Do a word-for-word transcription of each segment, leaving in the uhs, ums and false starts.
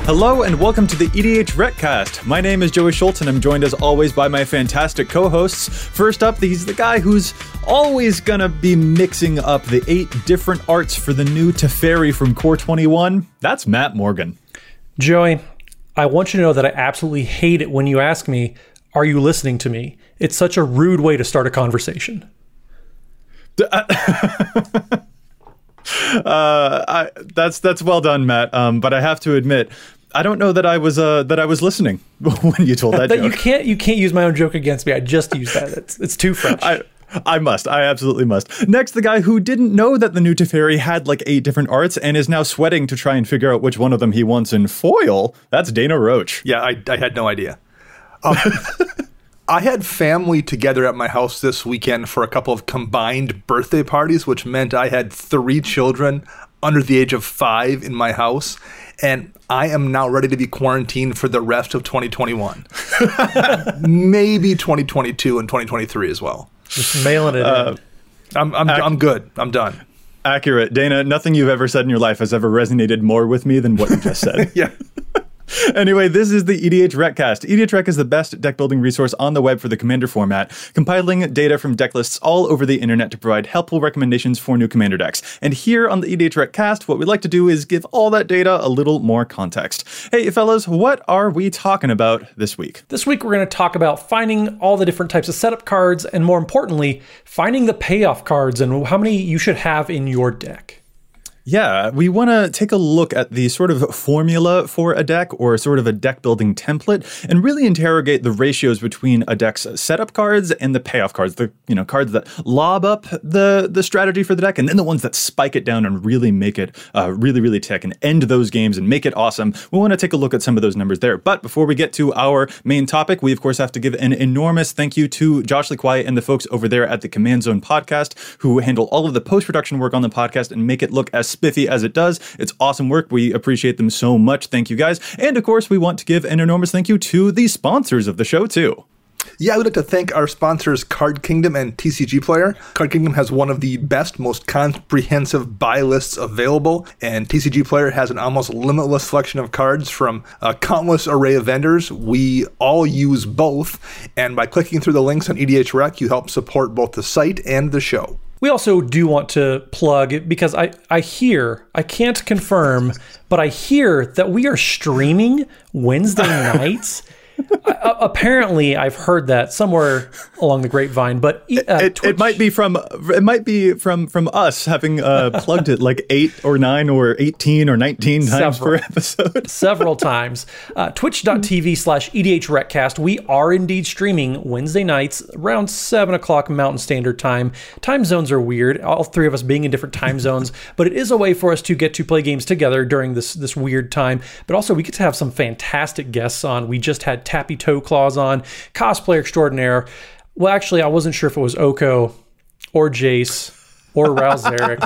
Hello and welcome to the E D H Retcast. My name is Joey Schultz and I'm joined as always by my fantastic co-hosts. First up, he's the guy who's always gonna be mixing up the eight different arts for the new Teferi from Core twenty-one. That's Matt Morgan. Joey, I want you to know that I absolutely hate it when you ask me, are you listening to me? It's such a rude way to start a conversation. uh, I, that's that's well done, Matt. Um, but I have to admit, I don't know that I was uh, that I was listening when you told that, that joke. You can't you can't use my own joke against me. I just used that. It's it's too French. I, I must. I absolutely must. Next, the guy who didn't know that the new Teferi had like eight different arts and is now sweating to try and figure out which one of them he wants in foil. That's Dana Roach. Yeah, I, I had no idea. Um, I had family together at my house this weekend for a couple of combined birthday parties, which meant I had three children under the age of five in my house. And I am now ready to be quarantined for the rest of twenty twenty-one. Maybe twenty twenty-two and twenty twenty-three as well. Just mailing it uh, in. I'm I'm ac- I'm good. I'm done. Accurate. Dana, nothing you've ever said in your life has ever resonated more with me than what you just said. Yeah. Anyway, this is the E D H Retcast. E D H Rec is the best deck building resource on the web for the Commander format, compiling data from deck lists all over the internet to provide helpful recommendations for new Commander decks. And here on the E D H Retcast, what we like to do is give all that data a little more context. Hey, fellas, what are we talking about this week? This week, we're going to talk about finding all the different types of setup cards, and more importantly, finding the payoff cards and how many you should have in your deck. Yeah, we want to take a look at the sort of formula for a deck or sort of a deck building template and really interrogate the ratios between a deck's setup cards and the payoff cards, the you know cards that lob up the, the strategy for the deck and then the ones that spike it down and really make it uh, really, really tick and end those games and make it awesome. We want to take a look at some of those numbers there. But before we get to our main topic, we of course have to give an enormous thank you to Josh Lee Quiet and the folks over there at the Command Zone podcast who handle all of the post-production work on the podcast and make it look as spiffy as it does. It's awesome work. We appreciate them so much. Thank you guys. And of course, we want to give an enormous thank you to the sponsors of the show too. Yeah, I would like to thank our sponsors, Card Kingdom and T C G Player. Card Kingdom has one of the best, most comprehensive buy lists available, and T C G Player has an almost limitless selection of cards from a countless array of vendors. We all use both, and by clicking through the links on E D H Rec, you help support both the site and the show. We also do want to plug, because I, I hear, I can't confirm, but I hear that we are streaming Wednesday nights. uh, apparently, I've heard that somewhere along the grapevine, but uh, it, it might be from it might be from from us having uh, plugged it like eight or nine or eighteen or nineteen times several, per episode, several times. Uh, Twitch.tv slash EDH Retcast. We are indeed streaming Wednesday nights around seven o'clock Mountain Standard Time. Time zones are weird, all three of us being in different time zones, but it is a way for us to get to play games together during this this weird time. But also, we get to have some fantastic guests on. We just had Tappy Toe Claws on, cosplayer extraordinaire. Well, actually, I wasn't sure if it was Oko or Jace or Ralzeric.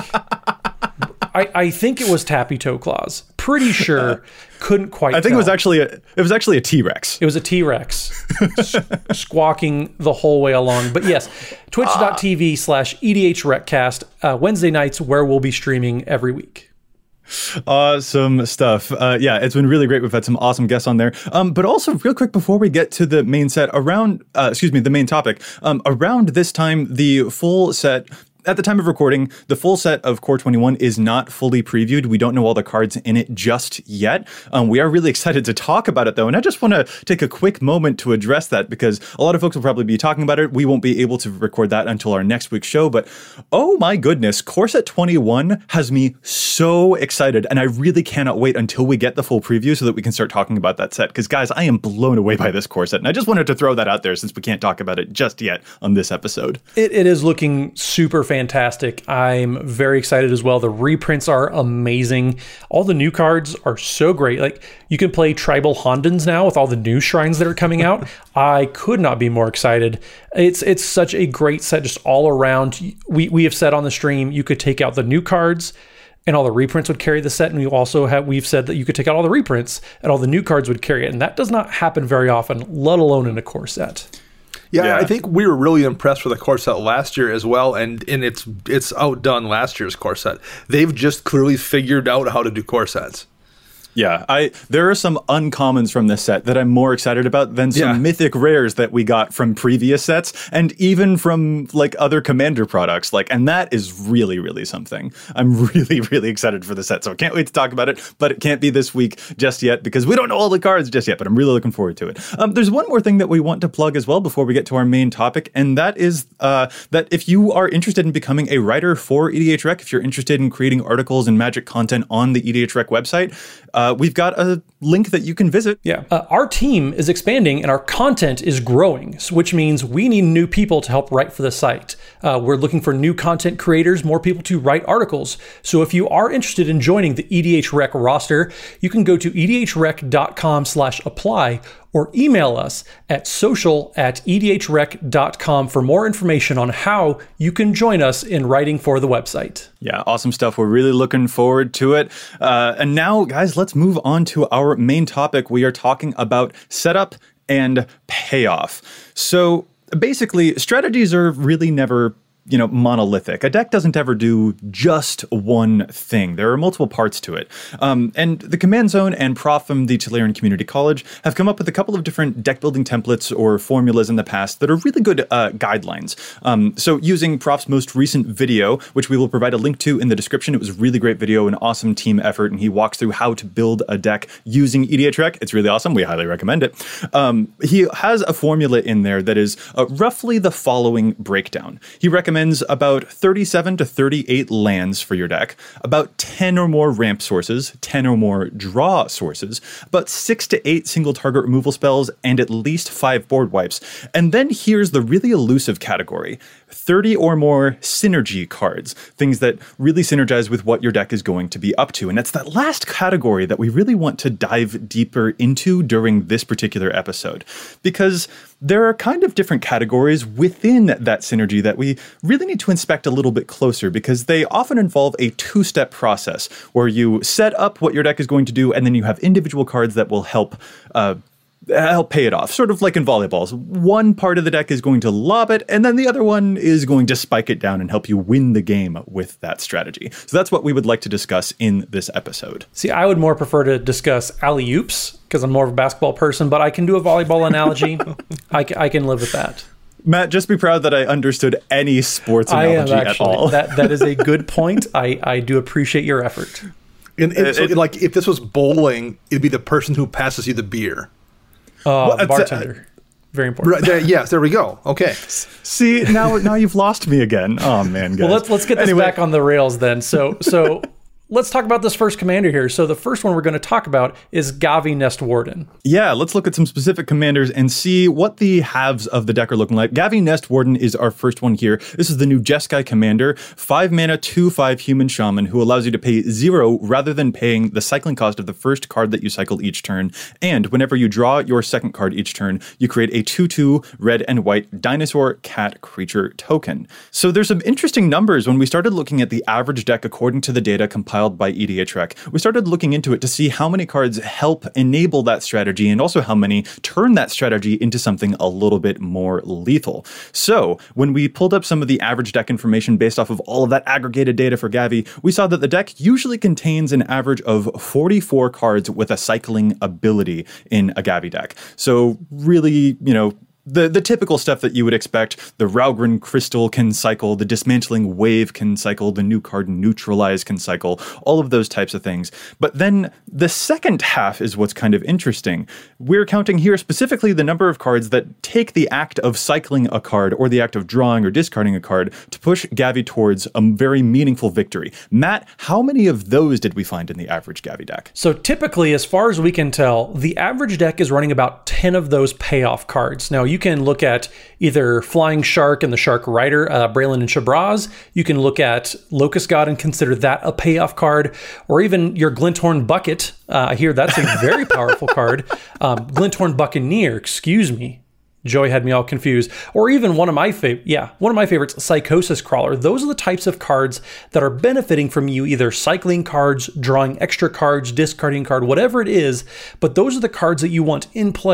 I, I think it was Tappy Toe Claws. Pretty sure. Couldn't quite I think tell. it was actually a, it was actually a T-Rex. It was a T-Rex s- squawking the whole way along. But yes, twitch.tv slash EDH Retcast, uh, Wednesday nights where we'll be streaming every week. Awesome stuff. Uh, yeah, it's been really great. We've had some awesome guests on there. Um, but also, real quick, before we get to the main set, around, uh, excuse me, the main topic, um, around this time, the full set. At the time of recording, the full set of Core twenty-one is not fully previewed. We don't know all the cards in it just yet. Um, we are really excited to talk about it, though, and I just want to take a quick moment to address that because a lot of folks will probably be talking about it. We won't be able to record that until our next week's show, but oh my goodness, Core Set twenty-one has me so excited, and I really cannot wait until we get the full preview so that we can start talking about that set, because guys, I am blown away by this Core Set, and I just wanted to throw that out there since we can't talk about it just yet on this episode. It, it is looking super fantastic. Fantastic. I'm very excited as well. The reprints are amazing. All the new cards are so great. Like, you can play Tribal Hondens now with all the new shrines that are coming out. I could not be more excited. It's it's such a great set just all around. We we have said on the stream you could take out the new cards and all the reprints would carry the set, and we also have we've said that you could take out all the reprints and all the new cards would carry it, and that does not happen very often, let alone in a core set. Yeah, Yeah. I think we were really impressed with the core set last year as well, and, and it's it's outdone last year's core set. They've just clearly figured out how to do core sets. Yeah, I there are some uncommons from this set that I'm more excited about than some Yeah. mythic rares that we got from previous sets and even from like other Commander products. Like, and that is really, really something. I'm really, really excited for the set. So I can't wait to talk about it, but it can't be this week just yet because we don't know all the cards just yet, but I'm really looking forward to it. Um, there's one more thing that we want to plug as well before we get to our main topic, and that is uh, that if you are interested in becoming a writer for E D H Rec, if you're interested in creating articles and Magic content on the E D H Rec website, uh, we've got a link that you can visit. Yeah. Uh, our team is expanding and our content is growing, s- which means we need new people to help write for the site. Uh, we're looking for new content creators, more people to write articles. So if you are interested in joining the E D H Rec roster, you can go to edhrec.com slash apply or email us at social at edhrec dot com for more information on how you can join us in writing for the website. Yeah, awesome stuff. We're really looking forward to it. Uh, and now, guys, let's move on to our main topic. We are talking about setup and payoff. So basically, strategies are really never, you know, monolithic. A deck doesn't ever do just one thing. There are multiple parts to it. Um, and the Command Zone and Prof from the Tolarian Community College have come up with a couple of different deck building templates or formulas in the past that are really good uh, guidelines. Um, so using Prof's most recent video, which we will provide a link to in the description, it was a really great video, an awesome team effort, and he walks through how to build a deck using E D H Rec. It's really awesome. We highly recommend it. Um, he has a formula in there that is uh, roughly the following breakdown. He recommends about thirty-seven to thirty-eight lands for your deck, about ten or more ramp sources, ten or more draw sources, about six to eight single target removal spells, and at least five board wipes. And then here's the really elusive category: thirty or more synergy cards, things that really synergize with what your deck is going to be up to. And it's that last category that we really want to dive deeper into during this particular episode, because there are kind of different categories within that synergy that we really need to inspect a little bit closer, because they often involve a two-step process where you set up what your deck is going to do, and then you have individual cards that will help uh, help pay it off. Sort of like in volleyballs. One part of the deck is going to lob it, and then the other one is going to spike it down and help you win the game with that strategy. So that's what we would like to discuss in this episode. See, I would more prefer to discuss alley-oops because I'm more of a basketball person, but I can do a volleyball analogy. I, c- I can live with that. Matt, just be proud that I understood any sports analogy I am actually. at all. That, that is a good point. I, I do appreciate your effort. And, and It- so, it- like, if this was bowling, it'd be the person who passes you the beer. Uh, Well, it's, uh, bartender. Very important. Right there, yes, there we go. Okay. See, now now you've lost me again. Oh man, guys. Well, let's let's get this Anyway, back on the rails then. So so let's talk about this first commander here. So the first one we're going to talk about is Gavi Nest Warden. Yeah, let's look at some specific commanders and see what the halves of the deck are looking like. Gavi Nest Warden is our first one here. This is the new Jeskai commander, five mana, two five human shaman, who allows you to pay zero rather than paying the cycling cost of the first card that you cycle each turn. And whenever you draw your second card each turn, you create a two two red and white dinosaur cat creature token. So there's some interesting numbers when we started looking at the average deck according to the data compiled by E D H Rec. We started looking into it to see how many cards help enable that strategy and also how many turn that strategy into something a little bit more lethal. So when we pulled up some of the average deck information based off of all of that aggregated data for Gavi, we saw that the deck usually contains an average of forty-four cards with a cycling ability in a Gavi deck. So really, you know, The the typical stuff that you would expect. The Raugrin Crystal can cycle, the Dismantling Wave can cycle, the new card Neutralize can cycle, all of those types of things. But then the second half is what's kind of interesting. We're counting here specifically the number of cards that take the act of cycling a card or the act of drawing or discarding a card to push Gavi towards a very meaningful victory. Matt, how many of those did we find in the average Gavi deck? So typically, as far as we can tell, the average deck is running about ten of those payoff cards. Now, you can look at either Flying Shark and the Shark Rider, uh, Braylon and Shabraz. You can look at Locust God and consider that a payoff card, or even your Glinthorn Bucket. Uh, I hear that's a very powerful card. Um, Glinthorn Buccaneer, excuse me. Joey had me all confused. Or even one of my favorite, yeah, one of my favorites, Psychosis Crawler. Those are the types of cards that are benefiting from you either cycling cards, drawing extra cards, discarding a card, whatever it is. But those are the cards that you want in play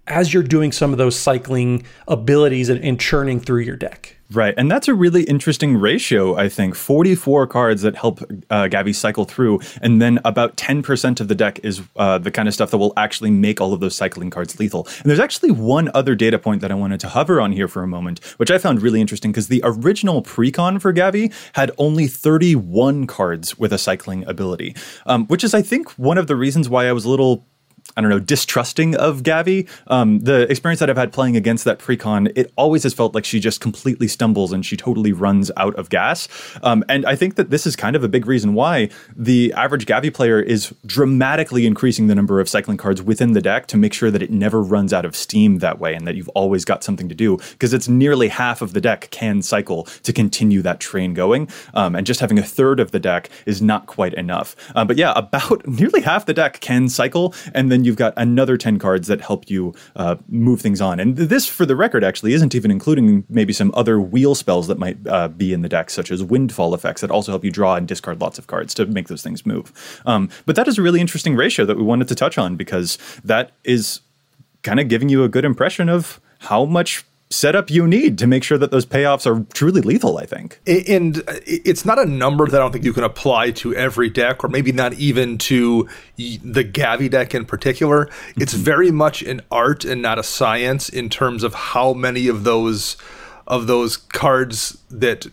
as you're doing some of those cycling abilities and, and churning through your deck. Right. And that's a really interesting ratio, I think. forty-four cards that help uh, Gavi cycle through. And then about ten percent of the deck is uh, the kind of stuff that will actually make all of those cycling cards lethal. And there's actually one other data point that I wanted to hover on here for a moment, which I found really interesting because the original precon for Gavi had only thirty-one cards with a cycling ability, um, which is, I think, one of the reasons why I was a little I don't know, distrusting of Gavi. Um, the experience that I've had playing against that precon, it always has felt like she just completely stumbles and she totally runs out of gas. Um, and I think that this is kind of a big reason why the average Gavi player is dramatically increasing the number of cycling cards within the deck to make sure that it never runs out of steam that way and that you've always got something to do, because it's nearly half of the deck can cycle to continue that train going. Um, and just having a third of the deck is not quite enough. Um, but yeah, about nearly half the deck can cycle, and then you've got another ten cards that help you uh, move things on. And this, for the record, actually isn't even including maybe some other wheel spells that might uh, be in the deck, such as windfall effects that also help you draw and discard lots of cards to make those things move. Um, but that is a really interesting ratio that we wanted to touch on, because that is kind of giving you a good impression of how much setup you need to make sure that those payoffs are truly lethal, I think. And it's not a number that I don't think you can apply to every deck, or maybe not even to the Gavi deck in particular. It's mm-hmm. very much an art and not a science in terms of how many of those of those cards that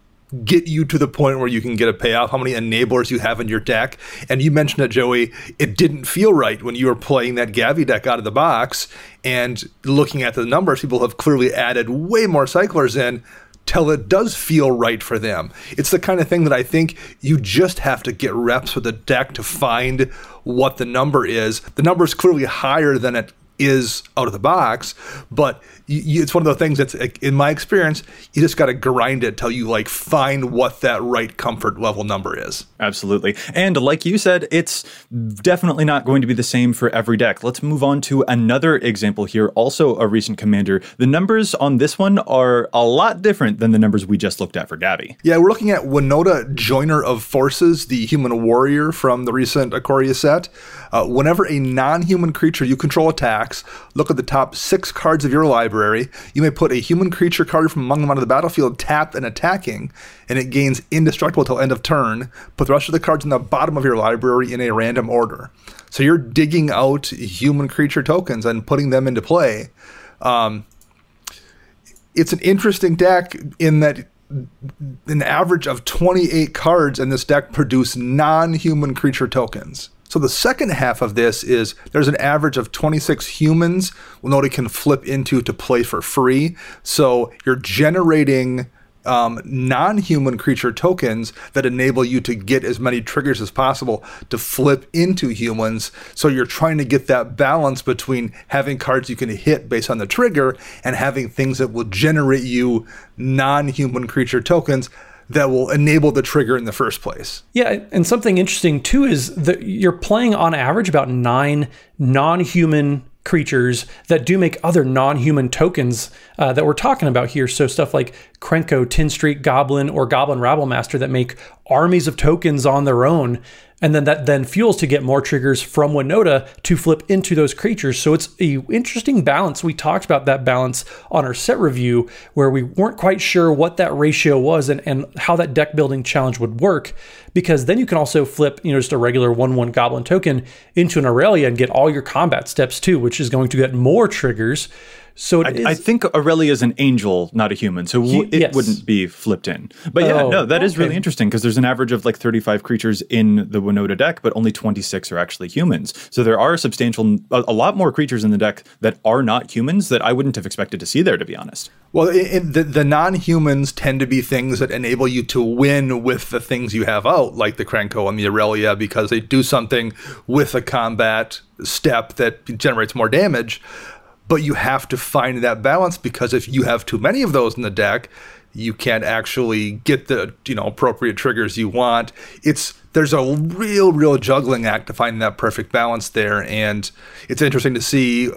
get you to the point where you can get a payoff, how many enablers you have in your deck. And you mentioned it, Joey, it didn't feel right when you were playing that Gavi deck out of the box, and looking at the numbers, people have clearly added way more cyclers in till it does feel right for them. It's the kind of thing that I think you just have to get reps with the deck to find what the number is. The number is clearly higher than it is out of the box, but you, it's one of the things that's, in my experience, you just got to grind it till you like find what that right comfort level number is. Absolutely. And like you said, it's definitely not going to be the same for every deck. Let's move on to another example here, also a recent commander. The numbers on this one are a lot different than the numbers we just looked at for Gavi. Yeah, we're looking at Winota, Joiner of Forces, the human warrior from the recent Ikoria set. Uh, whenever a non-human creature you control attacks, look at the top six cards of your library. You may put a human creature card from among them onto the battlefield tapped and attacking, and it gains indestructible till end of turn. Put the rest of the cards in the bottom of your library in a random order. So you're digging out human creature tokens and putting them into play. Um, it's an interesting deck in that an average of twenty-eight cards in this deck produce non-human creature tokens. So the second half of this is there's an average of twenty-six humans Winota can flip into to play for free. So you're generating um, non-human creature tokens that enable you to get as many triggers as possible to flip into humans. So you're trying to get that balance between having cards you can hit based on the trigger and having things that will generate you non-human creature tokens that will enable the trigger in the first place. Yeah, and something interesting too is that you're playing on average about nine non-human creatures that do make other non-human tokens uh, that we're talking about here. So stuff like Krenko, Tin Street Goblin, or Goblin Rabblemaster that make armies of tokens on their own. And then that then fuels to get more triggers from Winota to flip into those creatures. So it's a interesting balance. We talked about that balance on our set review, where we weren't quite sure what that ratio was and, and how that deck building challenge would work. Because then you can also flip, you know, just a regular one one Goblin token into an Aurelia and get all your combat steps too, which is going to get more triggers. So it I, is, I think Aurelia is an angel, not a human, so He, it yes. wouldn't be flipped in. But yeah, Oh, no, that is okay. really interesting, because there's an average of like thirty-five creatures in the Winota deck, but only twenty-six are actually humans. So there are a substantial, a, a lot more creatures in the deck that are not humans that I wouldn't have expected to see there, to be honest. Well, in, in the, the non-humans tend to be things that enable you to win with the things you have out, like the Krenko and the Aurelia, because they do something with a combat step that generates more damage. But you have to find that balance, because if you have too many of those in the deck, you can't actually get the, you know, appropriate triggers you want. It's there's a real, real juggling act to find that perfect balance there, and it's interesting to see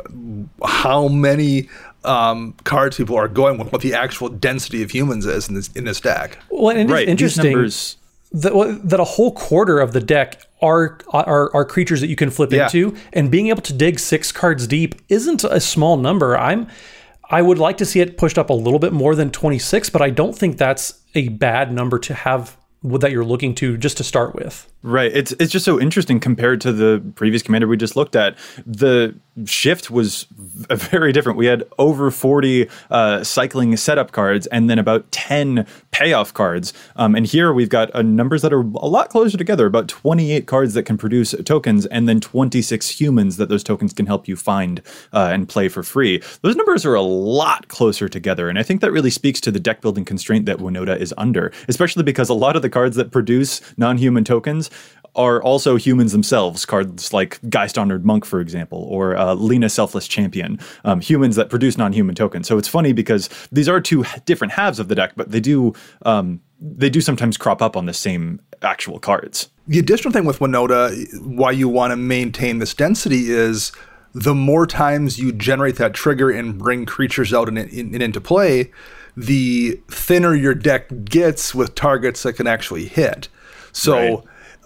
how many um, cards people are going with, what the actual density of humans is in this in this deck. well, and it is Right, these interesting. numbers- that, that a whole quarter of the deck are, are are creatures that you can flip Yeah. into, and being able to dig six cards deep isn't a small number. I'm I would like to see it pushed up a little bit more than twenty-six, but I don't think that's a bad number to have that you're looking to just to start with. Right. It's it's just so interesting compared to the previous commander we just looked at. The shift was v- very different. We had over forty uh, cycling setup cards and then about ten payoff cards. Um, and here we've got uh, numbers that are a lot closer together, about twenty-eight cards that can produce tokens and then twenty-six humans that those tokens can help you find uh, and play for free. Those numbers are a lot closer together. And I think that really speaks to the deck building constraint that Winota is under, especially because a lot of the cards that produce non-human tokens are also humans themselves. Cards like Geist Honored Monk, for example, or uh, Lena Selfless Champion, um, humans that produce non-human tokens. So it's funny because these are two different halves of the deck, but they do um, they do sometimes crop up on the same actual cards. The additional thing with Winota, why you want to maintain this density is the more times you generate that trigger and bring creatures out and, and, and into play, the thinner your deck gets with targets that can actually hit. So Right.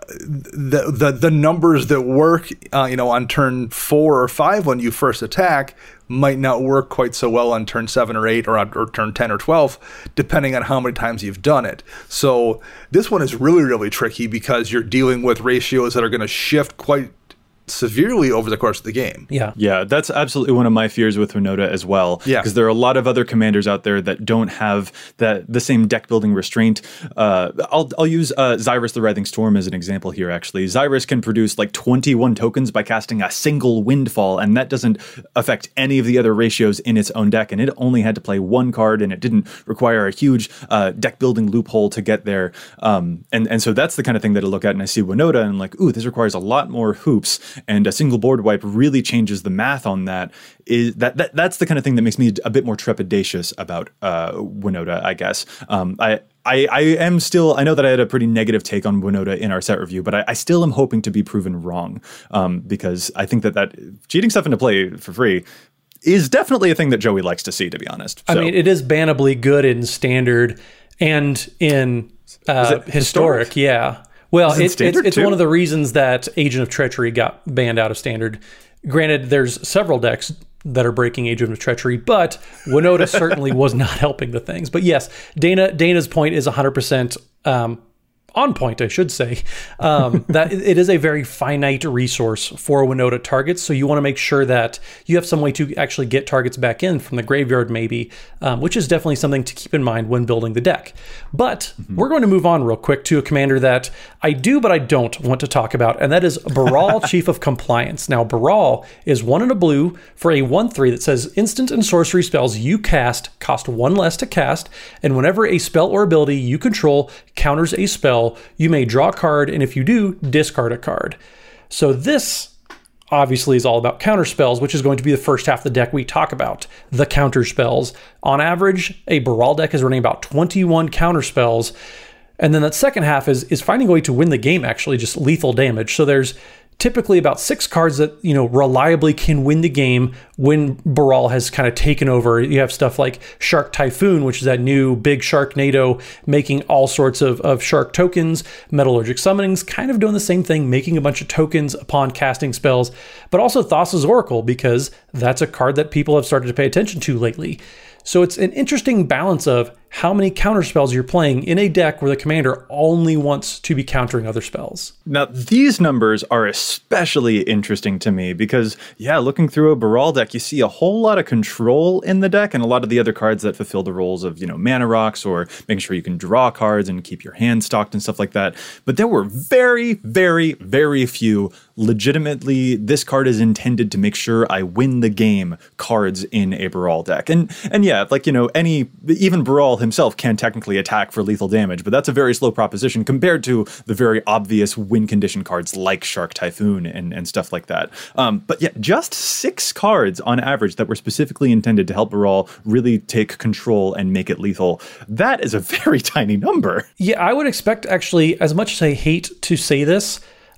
the, the the numbers that work, uh, you know, on turn four or five when you first attack might not work quite so well on turn seven or eight or on or turn ten or twelve, depending on how many times you've done it. So this one is really, really tricky because you're dealing with ratios that are going to shift quite severely over the course of the game. Yeah. Yeah, that's absolutely one of my fears with Winota as well. Yeah. Because there are a lot of other commanders out there that don't have that the same deck building restraint. Uh, I'll I'll use uh, Xyrus the Writhing Storm as an example here, actually. Xyrus can produce like twenty-one tokens by casting a single Windfall, and that doesn't affect any of the other ratios in its own deck, and it only had to play one card, and it didn't require a huge uh, deck building loophole to get there. Um, and, and so that's the kind of thing that I look at and I see Winota and I'm like, ooh, this requires a lot more hoops. And a single board wipe really changes the math on that. Is that, that that's the kind of thing that makes me a bit more trepidatious about uh, Winota, I guess. Um, I, I I am still, I know that I had a pretty negative take on Winota in our set review, but I, I still am hoping to be proven wrong um, because I think that that cheating stuff into play for free is definitely a thing that Joey likes to see, to be honest. I So- mean, it is bannably good in standard and in uh, it historic? historic? Yeah. Well, Is it it, it's, standard it's too? one of the reasons that Agent of Treachery got banned out of standard. Granted, there's several decks that are breaking Agent of Treachery, but Winota certainly was not helping the things. But yes, Dana Dana's point is one hundred percent um, on point, I should say. Um, that it is a very finite resource for Winota targets, so you want to make sure that you have some way to actually get targets back in from the graveyard, maybe, um, which is definitely something to keep in mind when building the deck. But mm-hmm. we're going to move on real quick to a commander that I do, but I don't want to talk about, and that is Baral, Chief of Compliance. Now, Baral is one in a blue for a one three that says instant and sorcery spells you cast cost one less to cast, and whenever a spell or ability you control counters a spell, you may draw a card, and if you do, discard a card. So this obviously is all about counter spells, which is going to be the first half of the deck we talk about, the counter spells. On average, a Baral deck is running about twenty-one counter spells, and then that second half is is finding a way to win the game, actually, just lethal damage. So there's typically about six cards that, you know, reliably can win the game when Baral has kind of taken over. You have stuff like Shark Typhoon, which is that new big Sharknado, making all sorts of, of shark tokens. Metallurgic Summonings, kind of doing the same thing, making a bunch of tokens upon casting spells. But also Thassa's Oracle, because that's a card that people have started to pay attention to lately. So it's an interesting balance of how many counter spells you're playing in a deck where the commander only wants to be countering other spells. Now, these numbers are especially interesting to me because, yeah, looking through a Baral deck, you see a whole lot of control in the deck and a lot of the other cards that fulfill the roles of, you know, mana rocks or making sure you can draw cards and keep your hand stocked and stuff like that. But there were very, very, very few legitimately, this card is intended to make sure I win the game cards in a Baral deck. And, and yeah, like, you know, any, even Baral himself can technically attack for lethal damage, but that's a very slow proposition compared to the very obvious win condition cards like Shark Typhoon and, and stuff like that. Um, but yeah, just six cards on average that were specifically intended to help Baral really take control and make it lethal. That is a very tiny number. Yeah, I would expect, actually, as much as I hate to say this,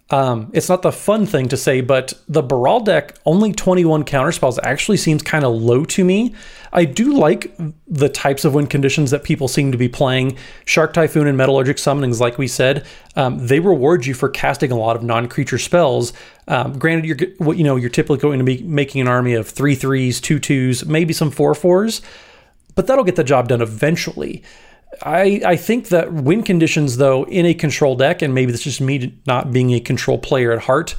Um, it's not the fun thing to say, but the Baral deck, only twenty-one counterspells actually seems kind of low to me. I do like the types of win conditions that people seem to be playing. Shark Typhoon and Metallurgic Summonings, like we said, um, they reward you for casting a lot of non-creature spells. Um, granted, you're you know you're typically going to be making an army of three threes, two twos, maybe some four fours, but that'll get the job done eventually. I, I think that win conditions, though, in a control deck, and maybe this is just me not being a control player at heart,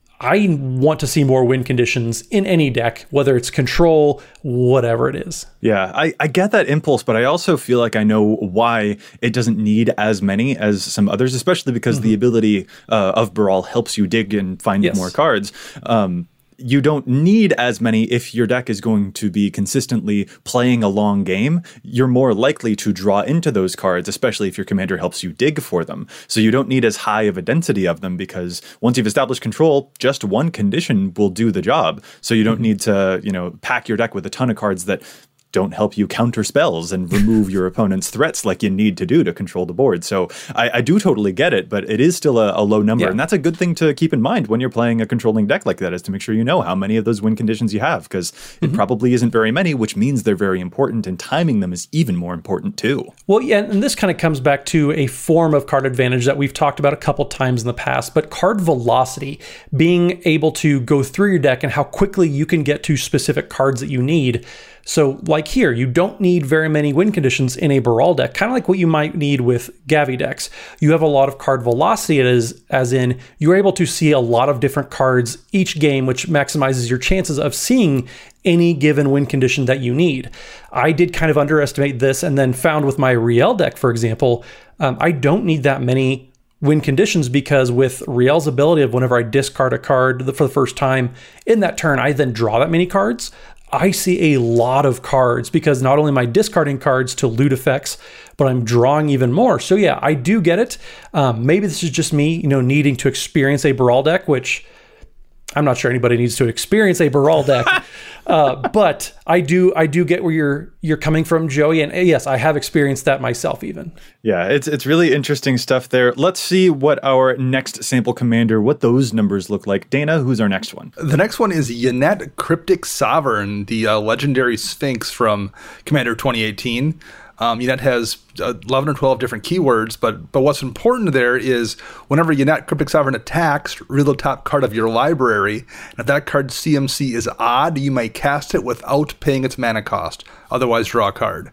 I want to see more win conditions in any deck, whether it's control, whatever it is. Yeah, I, I get that impulse, but I also feel like I know why it doesn't need as many as some others, especially because mm-hmm. the ability uh, of Baral helps you dig and find yes. more cards. Um, You don't need as many if your deck is going to be consistently playing a long game. You're more likely to draw into those cards, especially if your commander helps you dig for them. So you don't need as high of a density of them because once you've established control, just one condition will do the job. So you don't need to, you know, pack your deck with a ton of cards that don't help you counter spells and remove your opponent's threats like you need to do to control the board. So I, I do totally get it, but it is still a, a low number. Yeah. And that's a good thing to keep in mind when you're playing a controlling deck like that, is to make sure you know how many of those win conditions you have, because mm-hmm. it probably isn't very many, which means they're very important, and timing them is even more important too. Well, yeah, and this kind of comes back to a form of card advantage that we've talked about a couple times in the past, but card velocity, being able to go through your deck and how quickly you can get to specific cards that you need. So like here, you don't need very many win conditions in a Baral deck, kind of like what you might need with Gavi decks. You have a lot of card velocity, as, as in you're able to see a lot of different cards each game, which maximizes your chances of seeing any given win condition that you need. I did kind of underestimate this and then found with my Riel deck, for example, um, I don't need that many win conditions, because with Riel's ability of whenever I discard a card for the first time in that turn, I then draw that many cards. I see a lot of cards because not only am I discarding cards to loot effects, but I'm drawing even more. So yeah, I do get it. Um, maybe this is just me, you know, needing to experience a Baral deck, which I'm not sure anybody needs to experience a Baral deck. uh, but I do, I do get where you're you're coming from, Joey. And yes, I have experienced that myself even. Yeah, it's it's really interesting stuff there. Let's see what our next sample commander, what those numbers look like. Dana, who's our next one? The next one is Yennett Cryptic Sovereign, the uh, legendary Sphinx from Commander twenty eighteen. Um, Yennett has eleven or twelve different keywords, but but what's important there is whenever Yennett Cryptic Sovereign attacks, reveal the top card of your library. And if that card's C M C is odd, you may cast it without paying its mana cost. Otherwise, draw a card.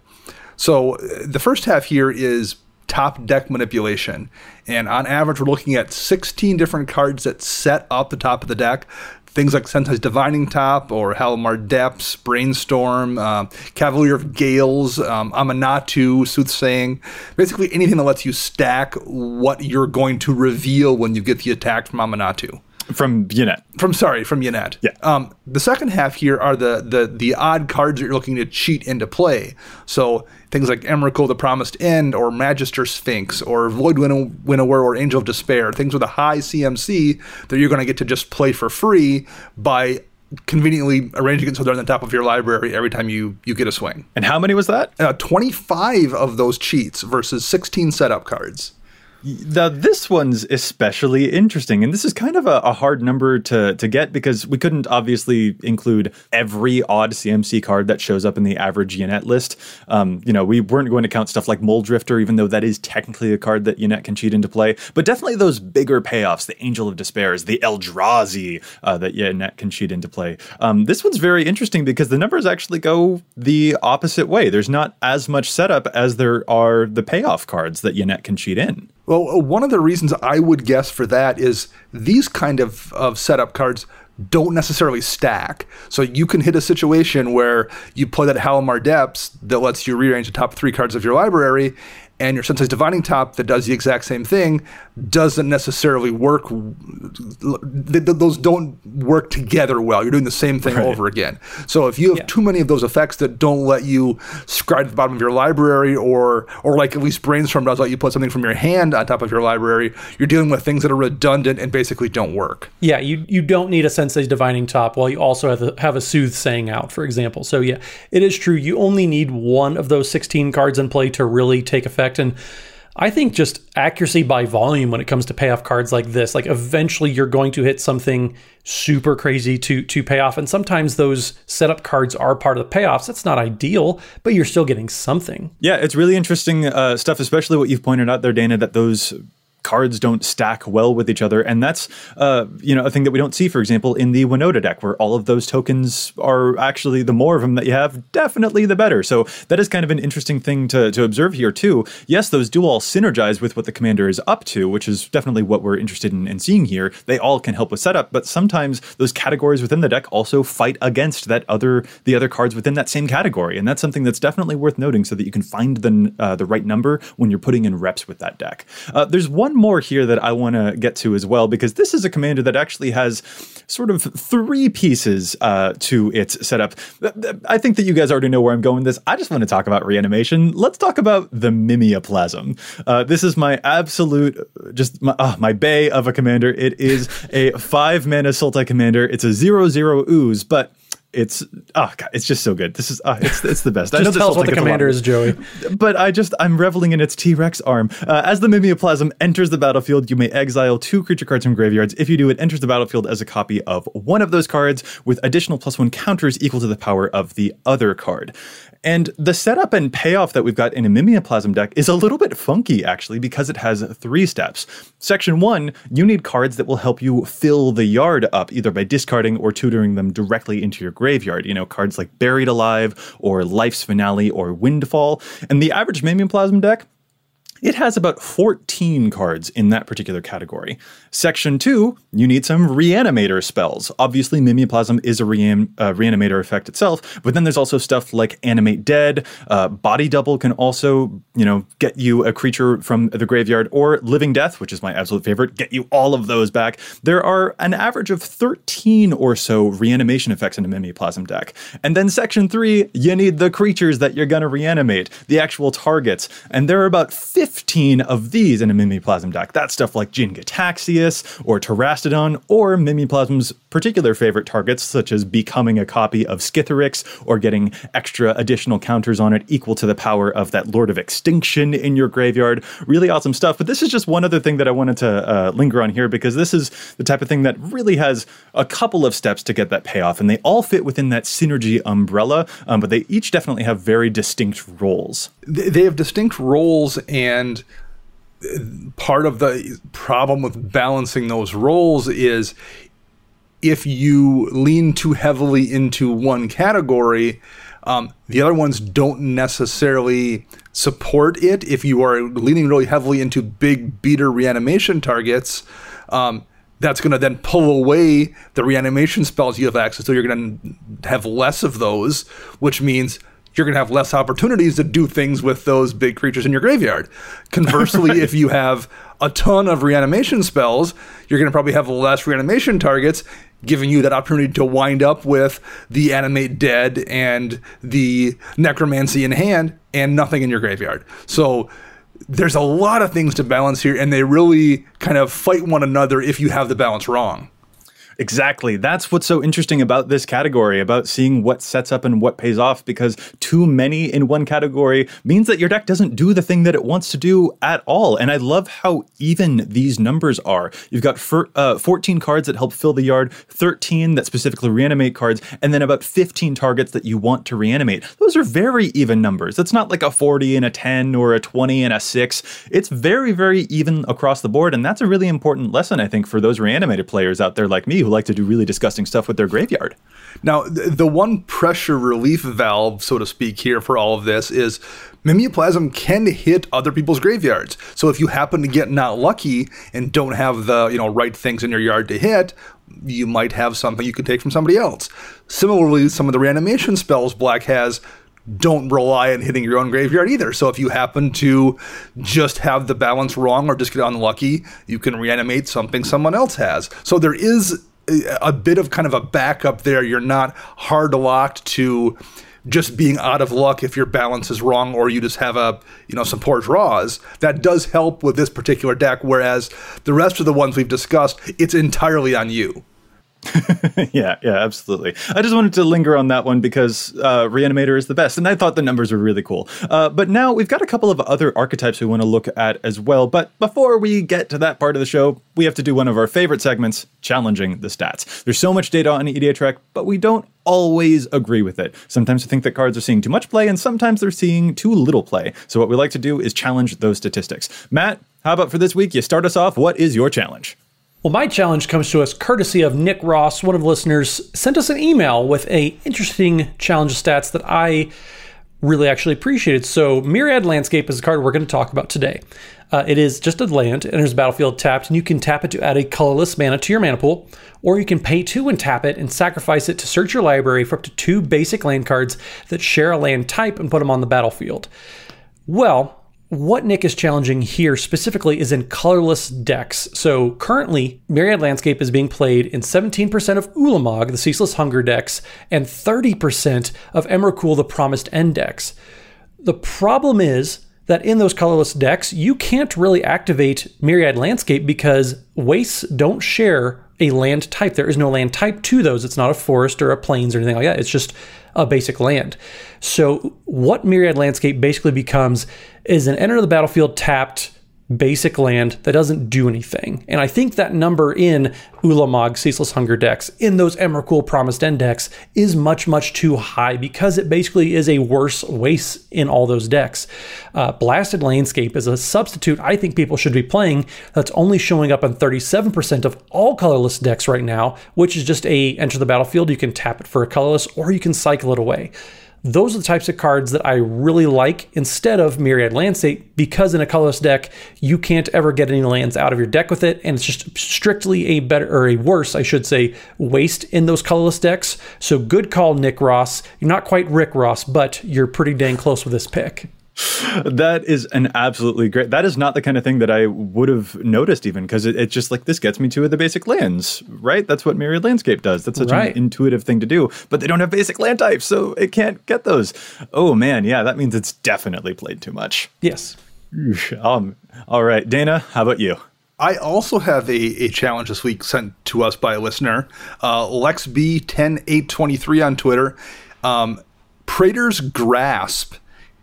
So the first half here is top deck manipulation. And on average, we're looking at sixteen different cards that set up the top of the deck. Things like Sensei's Divining Top or Halimar Depths, Brainstorm, uh, Cavalier of Gales, um, Amanatu, Soothsaying. Basically anything that lets you stack what you're going to reveal when you get the attack from Amanatu. From Yennett. From, sorry, from Yennett. Yeah. Um, the second half here are the, the the odd cards that you're looking to cheat into play. So things like Emrakul, the Promised End, or Magister Sphinx, or Void Winnow- Winnower, or Angel of Despair. Things with a high C M C that you're going to get to just play for free by conveniently arranging it so they're on the top of your library every time you, you get a swing. And how many was that? Uh, twenty-five of those cheats versus sixteen setup cards. The, this one's especially interesting, and this is kind of a, a hard number to, to get because we couldn't obviously include every odd C M C card that shows up in the average Yennett list. Um, you know, we weren't going to count stuff like Muldrifter, even though that is technically a card that Yennett can cheat into play, but definitely those bigger payoffs, the Angel of Despairs, the Eldrazi uh, that Yennett can cheat into play. Um, this one's very interesting because the numbers actually go the opposite way. There's not as much setup as there are the payoff cards that Yennett can cheat in. Well, one of the reasons I would guess for that is these kind of, of setup cards don't necessarily stack. So you can hit a situation where you play that Halimar Depths that lets you rearrange the top three cards of your library, and your Sensei's Divining Top that does the exact same thing doesn't necessarily work. Those don't work together well. You're doing the same thing right. over again. So if you have yeah. too many of those effects that don't let you scry to the bottom of your library, or or like at least Brainstorm does let you put something from your hand on top of your library, you're dealing with things that are redundant and basically don't work. Yeah, you, you don't need a Sensei's Divining Top while you also have a, have a Soothsaying out, for example. So yeah, it is true. You only need one of those sixteen cards in play to really take effect. And I think just accuracy by volume when it comes to payoff cards like this. Like eventually you're going to hit something super crazy to to pay off. And sometimes those setup cards are part of the payoffs. That's not ideal, but you're still getting something. Yeah, it's really interesting uh, stuff, especially what you've pointed out there, Dana, that those cards don't stack well with each other. And that's, uh, you know, a thing that we don't see, for example, in the Winota deck, where all of those tokens are actually, the more of them that you have, definitely the better. So that is kind of an interesting thing to, to observe here, too. Yes, those do all synergize with what the commander is up to, which is definitely what we're interested in, in seeing here. They all can help with setup, but sometimes those categories within the deck also fight against that other, the other cards within that same category. And that's something that's definitely worth noting so that you can find the, uh, the right number when you're putting in reps with that deck. Uh, there's one more here that I want to get to as well, because this is a commander that actually has sort of three pieces uh, to its setup. I think that you guys already know where I'm going with this. I just want to talk about reanimation. Let's talk about the Mimeoplasm. Uh, this is my absolute, just my, uh, my bay of a commander. It is a five mana Sultai commander. It's a zero zero ooze, but It's oh god, it's just so good. This is uh, it's it's the best. Just I know tell us what the commander is, Joey. But I just I'm reveling in its T-Rex arm. Uh, as the Mimeoplasm enters the battlefield, you may exile two creature cards from graveyards. If you do, it enters the battlefield as a copy of one of those cards with additional plus one counters equal to the power of the other card. And the setup and payoff that we've got in a Mimeoplasm deck is a little bit funky, actually, because it has three steps. Section one, you need cards that will help you fill the yard up, either by discarding or tutoring them directly into your graveyard. You know, cards like Buried Alive or Life's Finale or Windfall. And the average Mimeoplasm deck, it has about fourteen cards in that particular category. Section two, you need some reanimator spells. Obviously, Mimeoplasm is a rean- uh, reanimator effect itself, but then there's also stuff like Animate Dead. Uh, Body Double can also, you know, get you a creature from the graveyard, or Living Death, which is my absolute favorite, get you all of those back. There are an average of thirteen or so reanimation effects in a Mimeoplasm deck. And then Section three, you need the creatures that you're going to reanimate, the actual targets. And there are about fifteen of these in a Mimeoplasm deck. That's stuff like Jin-Gitaxias or Terastodon, or Mimeoplasm's particular favorite targets, such as becoming a copy of Skithiryx or getting extra additional counters on it equal to the power of that Lord of Extinction in your graveyard. Really awesome stuff. But this is just one other thing that I wanted to uh, linger on here, because this is the type of thing that really has a couple of steps to get that payoff, and they all fit within that synergy umbrella, um, but they each definitely have very distinct roles. They have distinct roles, and part of the problem with balancing those roles is if you lean too heavily into one category, um, the other ones don't necessarily support it. If you are leaning really heavily into big beater reanimation targets, um, that's going to then pull away the reanimation spells you have access to. You're going to have less of those, which means you're going to have less opportunities to do things with those big creatures in your graveyard. Conversely, right. If you have a ton of reanimation spells, you're going to probably have less reanimation targets, giving you that opportunity to wind up with the Animate Dead and the Necromancy in hand and nothing in your graveyard. So there's a lot of things to balance here, and they really kind of fight one another if you have the balance wrong. Exactly. That's what's so interesting about this category, about seeing what sets up and what pays off, because too many in one category means that your deck doesn't do the thing that it wants to do at all. And I love how even these numbers are. You've got for, uh, fourteen cards that help fill the yard, thirteen that specifically reanimate cards, and then about fifteen targets that you want to reanimate. Those are very even numbers. It's not like a forty and a ten or a twenty and a six. It's very, very even across the board. And that's a really important lesson, I think, for those reanimated players out there like me who like to do really disgusting stuff with their graveyard. Now, the one pressure relief valve, so to speak, here for all of this is Mimeoplasm can hit other people's graveyards. So if you happen to get not lucky and don't have the, you know, right things in your yard to hit, you might have something you can take from somebody else. Similarly, some of the reanimation spells Black has don't rely on hitting your own graveyard either. So if you happen to just have the balance wrong or just get unlucky, you can reanimate something someone else has. So there is a bit of kind of a backup there. You're not hard locked to just being out of luck if your balance is wrong or you just have a, you know, some poor draws. That does help with this particular deck, whereas the rest of the ones we've discussed, it's entirely on you. yeah, yeah, absolutely. I just wanted to linger on that one because uh, Reanimator is the best, and I thought the numbers were really cool. Uh, but now we've got a couple of other archetypes we want to look at as well. But before we get to that part of the show, we have to do one of our favorite segments, challenging the stats. There's so much data on E D H Rec, but we don't always agree with it. Sometimes we think that cards are seeing too much play, and sometimes they're seeing too little play. So what we like to do is challenge those statistics. Matt, how about for this week? You start us off. What is your challenge? Well, my challenge comes to us courtesy of Nick Ross. One of the listeners sent us an email with a interesting challenge of stats that I really actually appreciated. So Myriad Landscape is a card we're going to talk about today. Uh, it is just a land, enters the battlefield tapped, and you can tap it to add a colorless mana to your mana pool, or you can pay two and tap it and sacrifice it to search your library for up to two basic land cards that share a land type and put them on the battlefield. Well, what Nick is challenging here specifically is in colorless decks. So currently, Myriad Landscape is being played in seventeen percent of Ulamog, the Ceaseless Hunger decks, and thirty percent of Emrakul, the Promised End decks. The problem is that in those colorless decks, you can't really activate Myriad Landscape because wastes don't share a land type. There is no land type to those. It's not a forest or a plains or anything like that. It's just a basic land. So what Myriad Landscape basically becomes is an enter the battlefield tapped basic land that doesn't do anything. And I think that number in Ulamog, Ceaseless Hunger decks, in those Emrakul Promised End decks, is much, much too high because it basically is a worse waste in all those decks. Uh, Blasted Landscape is a substitute I think people should be playing that's only showing up on thirty-seven percent of all colorless decks right now, which is just a enter the battlefield. You can tap it for a colorless or you can cycle it away. Those are the types of cards that I really like instead of Myriad Landscape, because in a colorless deck, you can't ever get any lands out of your deck with it, and it's just strictly a better, or a worse, I should say, waste in those colorless decks. So good call, Nick Ross. You're not quite Rick Ross, but you're pretty dang close with this pick. That is an absolutely great. That is not the kind of thing that I would have noticed even, because it, it's just like, this gets me to the basic lands, right? That's what Myriad Landscape does. That's such right. an intuitive thing to do, but they don't have basic land types, so it can't get those. Oh man, yeah, that means it's definitely played too much. Yes. Um, all right, Dana, how about you? I also have a, a challenge this week sent to us by a listener, uh, Lex B ten eight twenty-three on Twitter. Um, Praetor's Grasp.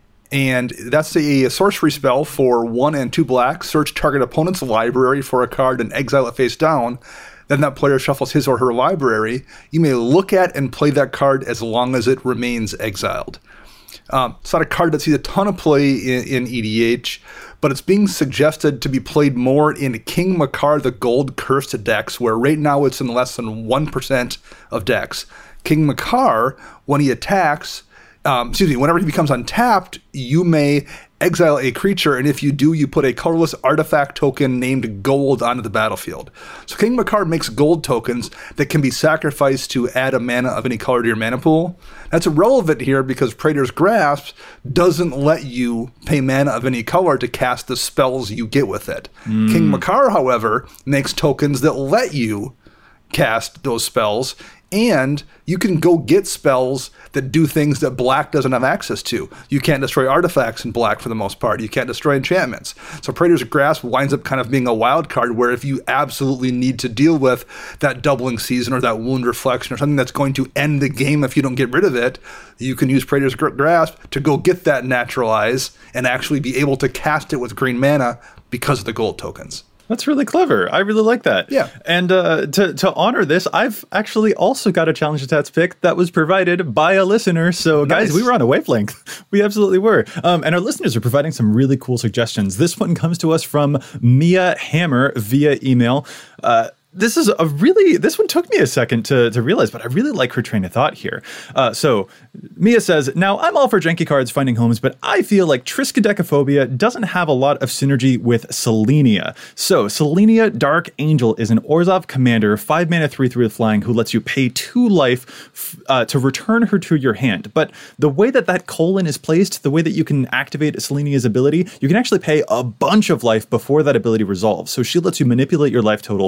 And that's a, a sorcery spell for one and two black. Search target opponent's library for a card and exile it face down. Then that player shuffles his or her library. You may look at and play that card as long as it remains exiled. Um, it's not a card that sees a ton of play in, in E D H, but it's being suggested to be played more in King Makar the Gold Cursed decks, where right now it's in less than one percent of decks. King Makar, when he attacks, Um, excuse me, whenever he becomes untapped, you may exile a creature, and if you do, you put a colorless artifact token named Gold onto the battlefield. So King Makar makes gold tokens that can be sacrificed to add a mana of any color to your mana pool. That's irrelevant here because Praetor's Grasp doesn't let you pay mana of any color to cast the spells you get with it. Mm. King Makar, however, makes tokens that let you cast those spells, and you can go get spells that do things that black doesn't have access to. You can't destroy artifacts in black for the most part. You can't destroy enchantments. So Praetor's Grasp winds up kind of being a wild card where if you absolutely need to deal with that Doubling Season or that Wound Reflection or something that's going to end the game if you don't get rid of it, you can use Praetor's Grasp to go get that Naturalize and actually be able to cast it with green mana because of the gold tokens. That's really clever. I really like that. Yeah. And uh, to, to honor this, I've actually also got a Challenge of Stats pick that was provided by a listener. So Nice. guys, we were on a wavelength. We absolutely were. Um, and our listeners are providing some really cool suggestions. This one comes to us from Mia Hammer via email. Uh, This is a really, this one took me a second to, to realize, but I really like her train of thought here. Uh, so Mia says, now I'm all for janky cards finding homes, but I feel like Triskaidekaphobia doesn't have a lot of synergy with Selenia. So Selenia Dark Angel is an Orzhov commander, five mana, three, three with flying, who lets you pay two life f- uh, to return her to your hand. But the way that that colon is placed, the way that you can activate Selenia's ability, you can actually pay a bunch of life before that ability resolves. So she lets you manipulate your life total really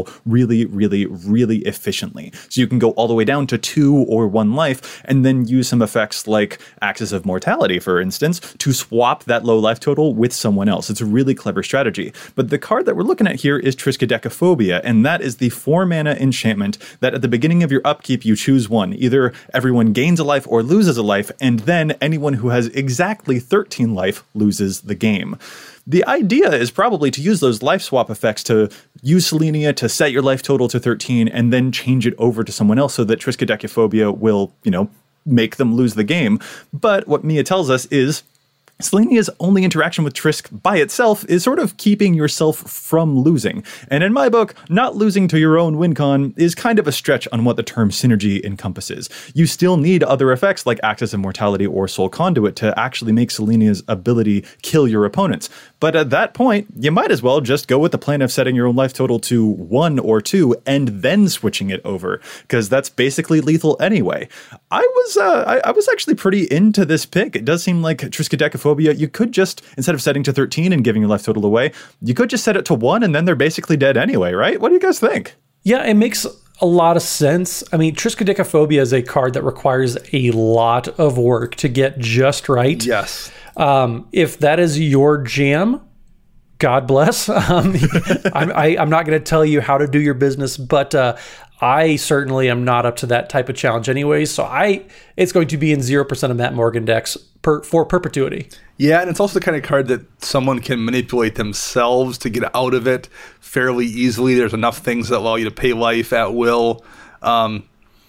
really, really, really efficiently. So you can go all the way down to two or one life, and then use some effects like Axis of Mortality, for instance, to swap that low life total with someone else. It's a really clever strategy. But the card that we're looking at here is Triskaidekaphobia, and that is the four mana enchantment that at the beginning of your upkeep you choose one. Either everyone gains a life or loses a life, and then anyone who has exactly thirteen life loses the game. The idea is probably to use those life swap effects to use Selenia to set your life total to thirteen and then change it over to someone else so that Triskaidekaphobia will, you know, make them lose the game. But what Mia tells us is Selenia's only interaction with Trisk by itself is sort of keeping yourself from losing. And in my book, not losing to your own win con is kind of a stretch on what the term synergy encompasses. You still need other effects like Axis of Mortality or Soul Conduit to actually make Selenia's ability kill your opponents. But at that point, you might as well just go with the plan of setting your own life total to one or two and then switching it over, because that's basically lethal anyway. I was uh, I, I was actually pretty into this pick. It does seem like Triskaidekaphobia, you could just, instead of setting to thirteen and giving your life total away, you could just set it to one and then they're basically dead anyway, right? What do you guys think? Yeah, it makes a lot of sense. I mean, Triskaidekaphobia is a card that requires a lot of work to get just right. Yes. Um, if that is your jam, God bless. Um, I'm, I, I'm not going to tell you how to do your business, but uh, I certainly am not up to that type of challenge anyways. So I, it's going to be in zero percent of Matt Morgan decks per, for perpetuity. Yeah, and it's also the kind of card that someone can manipulate themselves to get out of it fairly easily. There's enough things that allow you to pay life at will. Um,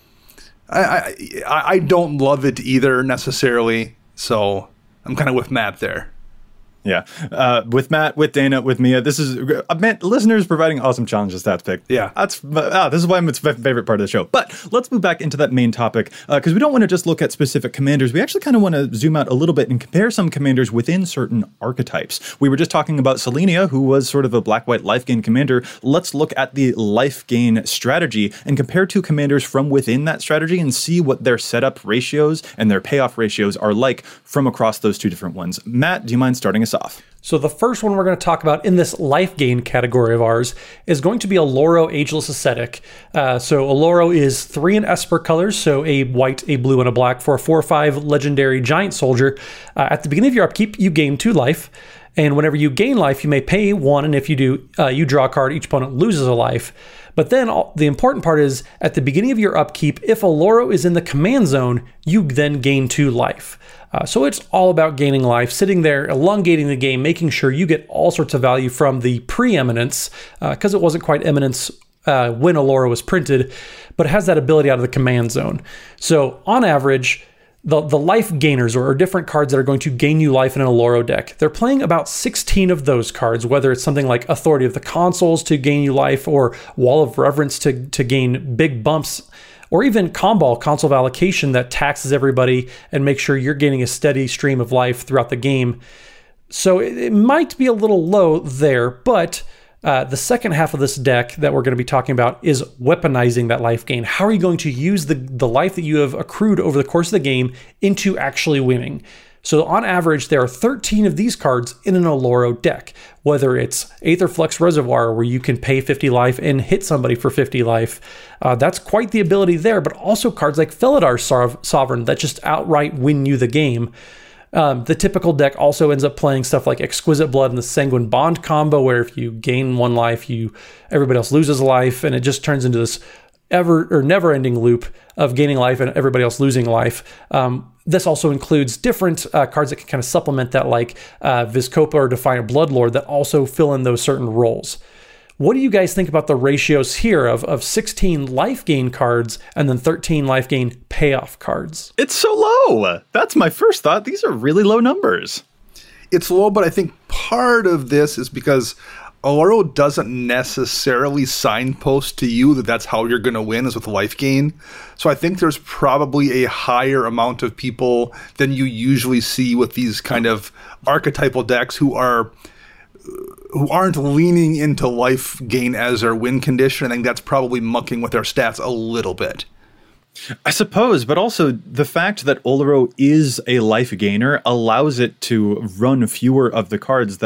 I, I I don't love it either necessarily, so I'm kind of with Matt there. Yeah. Uh, with Matt, with Dana, with Mia, this is, uh, man, listeners providing awesome challenges to pick. Yeah. That's, uh, this is why it's my favorite part of the show. But let's move back into that main topic, because uh, we don't want to just look at specific commanders. We actually kind of want to zoom out a little bit and compare some commanders within certain archetypes. We were just talking about Selenia, who was sort of a black-white life gain commander. Let's look at the life gain strategy and compare two commanders from within that strategy and see what their setup ratios and their payoff ratios are like from across those two different ones. Matt, do you mind starting us off? So the first one we're going to talk about in this life gain category of ours is going to be Oloro Ageless Ascetic. Uh, so Oloro is three in Esper colors, so a white, a blue, and a black for a four or five legendary giant soldier. Uh, at the beginning of your upkeep, you gain two life. And whenever you gain life, you may pay one, and if you do, uh, you draw a card. Each opponent loses a life. But then all, the important part is, at the beginning of your upkeep, if Oloro is in the command zone, you then gain two life. Uh, so it's all about gaining life, sitting there, elongating the game, making sure you get all sorts of value from the preeminence, because uh, it wasn't quite eminence uh, when Oloro was printed, but it has that ability out of the command zone. So on average, The the life gainers, or, or different cards that are going to gain you life in an Oloro deck, they're playing about sixteen of those cards, whether it's something like Authority of the Consuls to gain you life, or Wall of Reverence to, to gain big bumps, or even Comball, Consul of Allocation, that taxes everybody and makes sure you're getting a steady stream of life throughout the game. So it, it might be a little low there, but Uh, the second half of this deck that we're going to be talking about is weaponizing that life gain. How are you going to use the, the life that you have accrued over the course of the game into actually winning? So on average, there are thirteen of these cards in an Oloro deck, whether it's Aetherflux Reservoir, where you can pay fifty life and hit somebody for fifty life. Uh, that's quite the ability there, but also cards like Felidar Sov- Sovereign that just outright win you the game. Um, the typical deck also ends up playing stuff like Exquisite Blood and the Sanguine Bond combo, where if you gain one life, you everybody else loses a life, and it just turns into this ever or never-ending loop of gaining life and everybody else losing life. Um, this also includes different uh, cards that can kind of supplement that, like uh, Vizkopa or Defiant Bloodlord, that also fill in those certain roles. What do you guys think about the ratios here of, of sixteen life gain cards and then thirteen life gain payoff cards? It's so low. That's my first thought. These are really low numbers. It's low, but I think part of this is because Oloro doesn't necessarily signpost to you that that's how you're going to win, is with life gain. So I think there's probably a higher amount of people than you usually see with these kind of archetypal decks who are who aren't leaning into life gain as their win condition. I think that's probably mucking with their stats a little bit. I suppose, but also the fact that Oloro is a life gainer allows it to run fewer of the cards that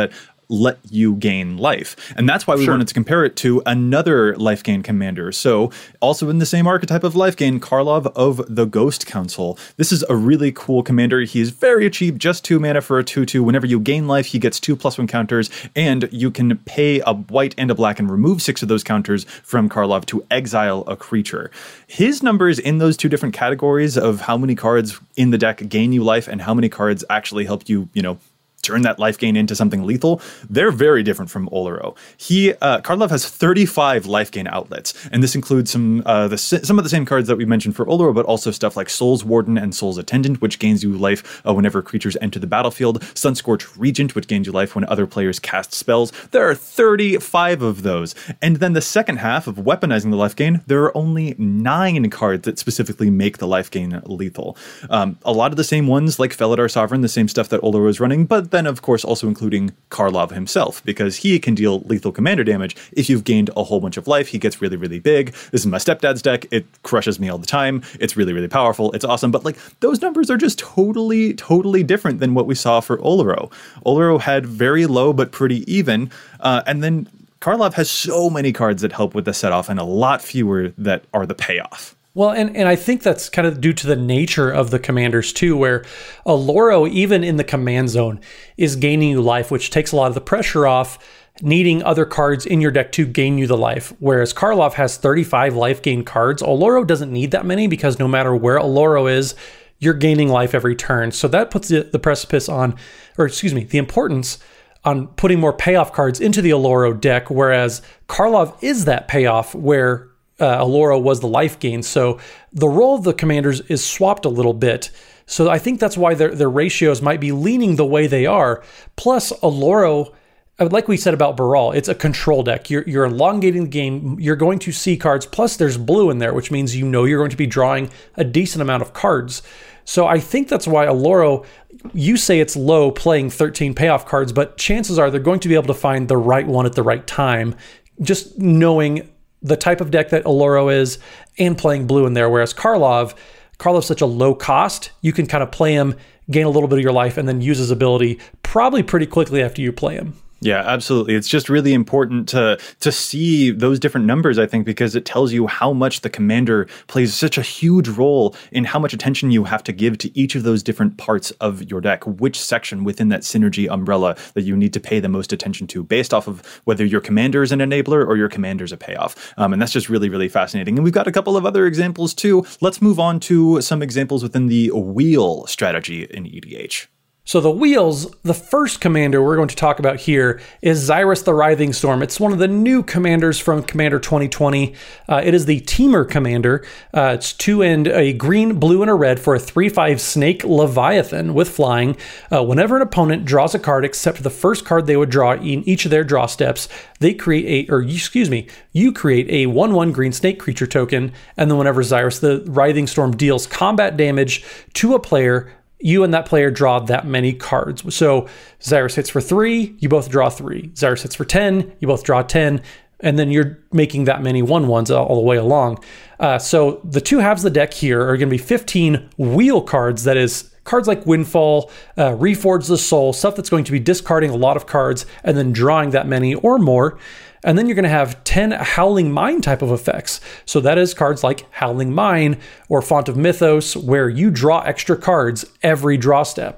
let you gain life. And that's why we Sure. wanted to compare it to another life gain commander. So also in the same archetype of life gain, Karlov of the Ghost Council. This is a really cool commander. He is very cheap, just two mana for a two two. Whenever you gain life, he gets two plus one counters, and you can pay a white and a black and remove six of those counters from Karlov to exile a creature. His numbers in those two different categories of how many cards in the deck gain you life and how many cards actually help you, you know, turn that life gain into something lethal, they're very different from Oloro. He, uh, Karlov has thirty-five life gain outlets, and this includes some uh, the some of the same cards that we mentioned for Oloro, but also stuff like Soul's Warden and Soul's Attendant, which gains you life uh, whenever creatures enter the battlefield, Sunscorch Regent, which gains you life when other players cast spells. There are thirty-five of those. And then the second half of weaponizing the life gain, there are only nine cards that specifically make the life gain lethal. Um, a lot of the same ones, like Felidar Sovereign, the same stuff that Oloro is running, but then, of course, also including Karlov himself, because he can deal lethal commander damage if you've gained a whole bunch of life. He gets really, really big. This is my stepdad's deck. It crushes me all the time. It's really, really powerful. It's awesome. But like those numbers are just totally, totally different than what we saw for Oloro. Oloro had very low but pretty even. Uh, and then Karlov has so many cards that help with the set off and a lot fewer that are the payoff. Well, and, and I think that's kind of due to the nature of the commanders too, where Oloro, even in the command zone, is gaining you life, which takes a lot of the pressure off needing other cards in your deck to gain you the life. Whereas Karlov has thirty-five life gain cards. Oloro doesn't need that many because no matter where Oloro is, you're gaining life every turn. So that puts the, the precipice on, or excuse me, the importance on putting more payoff cards into the Oloro deck, whereas Karlov is that payoff where Uh, Oloro was the life gain. So the role of the commanders is swapped a little bit. So I think that's why their, their ratios might be leaning the way they are. Plus, Oloro, like we said about Baral, it's a control deck. You're, you're elongating the game. You're going to see cards. Plus, there's blue in there, which means you know you're going to be drawing a decent amount of cards. So I think that's why Oloro, you say it's low playing thirteen payoff cards, but chances are they're going to be able to find the right one at the right time, just knowing the type of deck that Oloro is and playing blue in there. Whereas Karlov, Karlov's such a low cost, you can kind of play him, gain a little bit of your life, and then use his ability probably pretty quickly after you play him. Yeah, absolutely. It's just really important to to see those different numbers, I think, because it tells you how much the commander plays such a huge role in how much attention you have to give to each of those different parts of your deck, which section within that synergy umbrella that you need to pay the most attention to based off of whether your commander is an enabler or your commander is a payoff. Um, and that's just really, really fascinating. And we've got a couple of other examples too. Let's move on to some examples within the wheel strategy in E D H. So the wheels, the first commander we're going to talk about here is Xyris the Writhing Storm. It's one of the new commanders from Commander twenty twenty. Uh, it is the Teamer commander. Uh, it's two and a green, blue, and a red for a three five Snake Leviathan with flying. Uh, whenever an opponent draws a card except the first card they would draw in each of their draw steps, they create a, or excuse me, you create a one one green snake creature token, and then whenever Xyris the Writhing Storm deals combat damage to a player, you and that player draw that many cards. So Xyris hits for three, you both draw three. Xyris hits for ten, you both draw ten, and then you're making that many one ones all, all the way along. Uh, so the two halves of the deck here are going to be fifteen wheel cards. That is cards like Windfall, uh, Reforge the Soul, stuff that's going to be discarding a lot of cards and then drawing that many or more. And then you're going to have ten Howling Mine type of effects. So that is cards like Howling Mine or Font of Mythos, where you draw extra cards every draw step.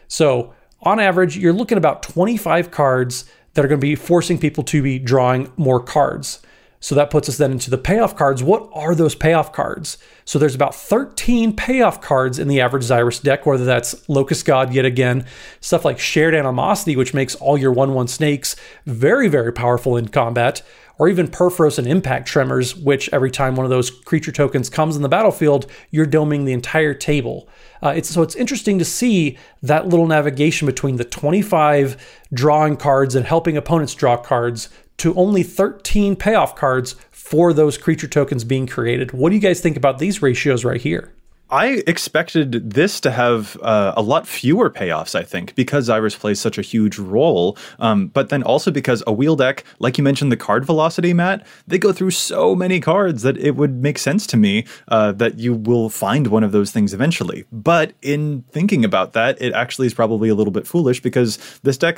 So on average, you're looking at about twenty-five cards that are going to be forcing people to be drawing more cards. So that puts us then into the payoff cards. What are those payoff cards? So there's about thirteen payoff cards in the average Xyris deck, whether that's Locust God yet again, stuff like Shared Animosity, which makes all your one one snakes very, very powerful in combat, or even Perforos and Impact Tremors, which every time one of those creature tokens comes in the battlefield, you're doming the entire table. Uh, it's so it's interesting to see that little navigation between the twenty-five drawing cards and helping opponents draw cards to only thirteen payoff cards for those creature tokens being created. What do you guys think about these ratios right here? I expected this to have uh, a lot fewer payoffs, I think, because Xyris plays such a huge role. Um, but then also because a wheel deck, like you mentioned, the card velocity, Matt, they go through so many cards that it would make sense to me uh, that you will find one of those things eventually. But in thinking about that, it actually is probably a little bit foolish because this deck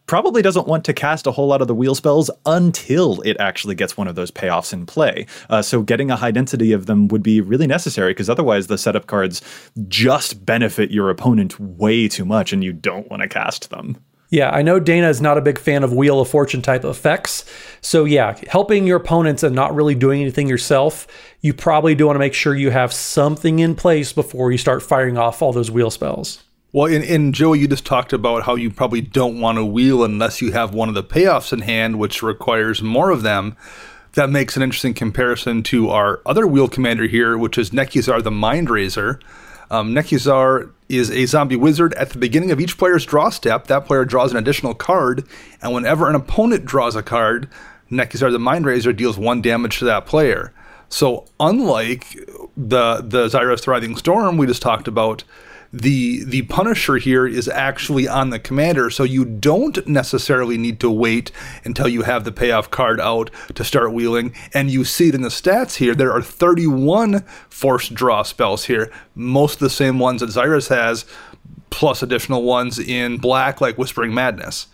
probably doesn't want to cast a whole lot of the wheel spells until it actually gets one of those payoffs in play. Uh, so getting a high density of them would be really necessary, because otherwise the setup cards just benefit your opponent way too much and you don't want to cast them. Yeah, I know Dana is not a big fan of Wheel of Fortune type effects. So yeah, helping your opponents and not really doing anything yourself, you probably do want to make sure you have something in place before you start firing off all those wheel spells. Well, in, in Joey, you just talked about how you probably don't want to wheel unless you have one of the payoffs in hand, which requires more of them. That makes an interesting comparison to our other wheel commander here, which is Nekuzar the Mindraiser. Um, Nekuzar is a zombie wizard. At the beginning of each player's draw step, that player draws an additional card, and whenever an opponent draws a card, Nekuzar the Mindraiser deals one damage to that player. So unlike the the Xyras Thriving Storm we just talked about, the the Punisher here is actually on the commander, so you don't necessarily need to wait until you have the payoff card out to start wheeling. And you see it in the stats here. There are thirty-one forced draw spells here, most of the same ones that Xyras has, plus additional ones in black like Whispering Madness.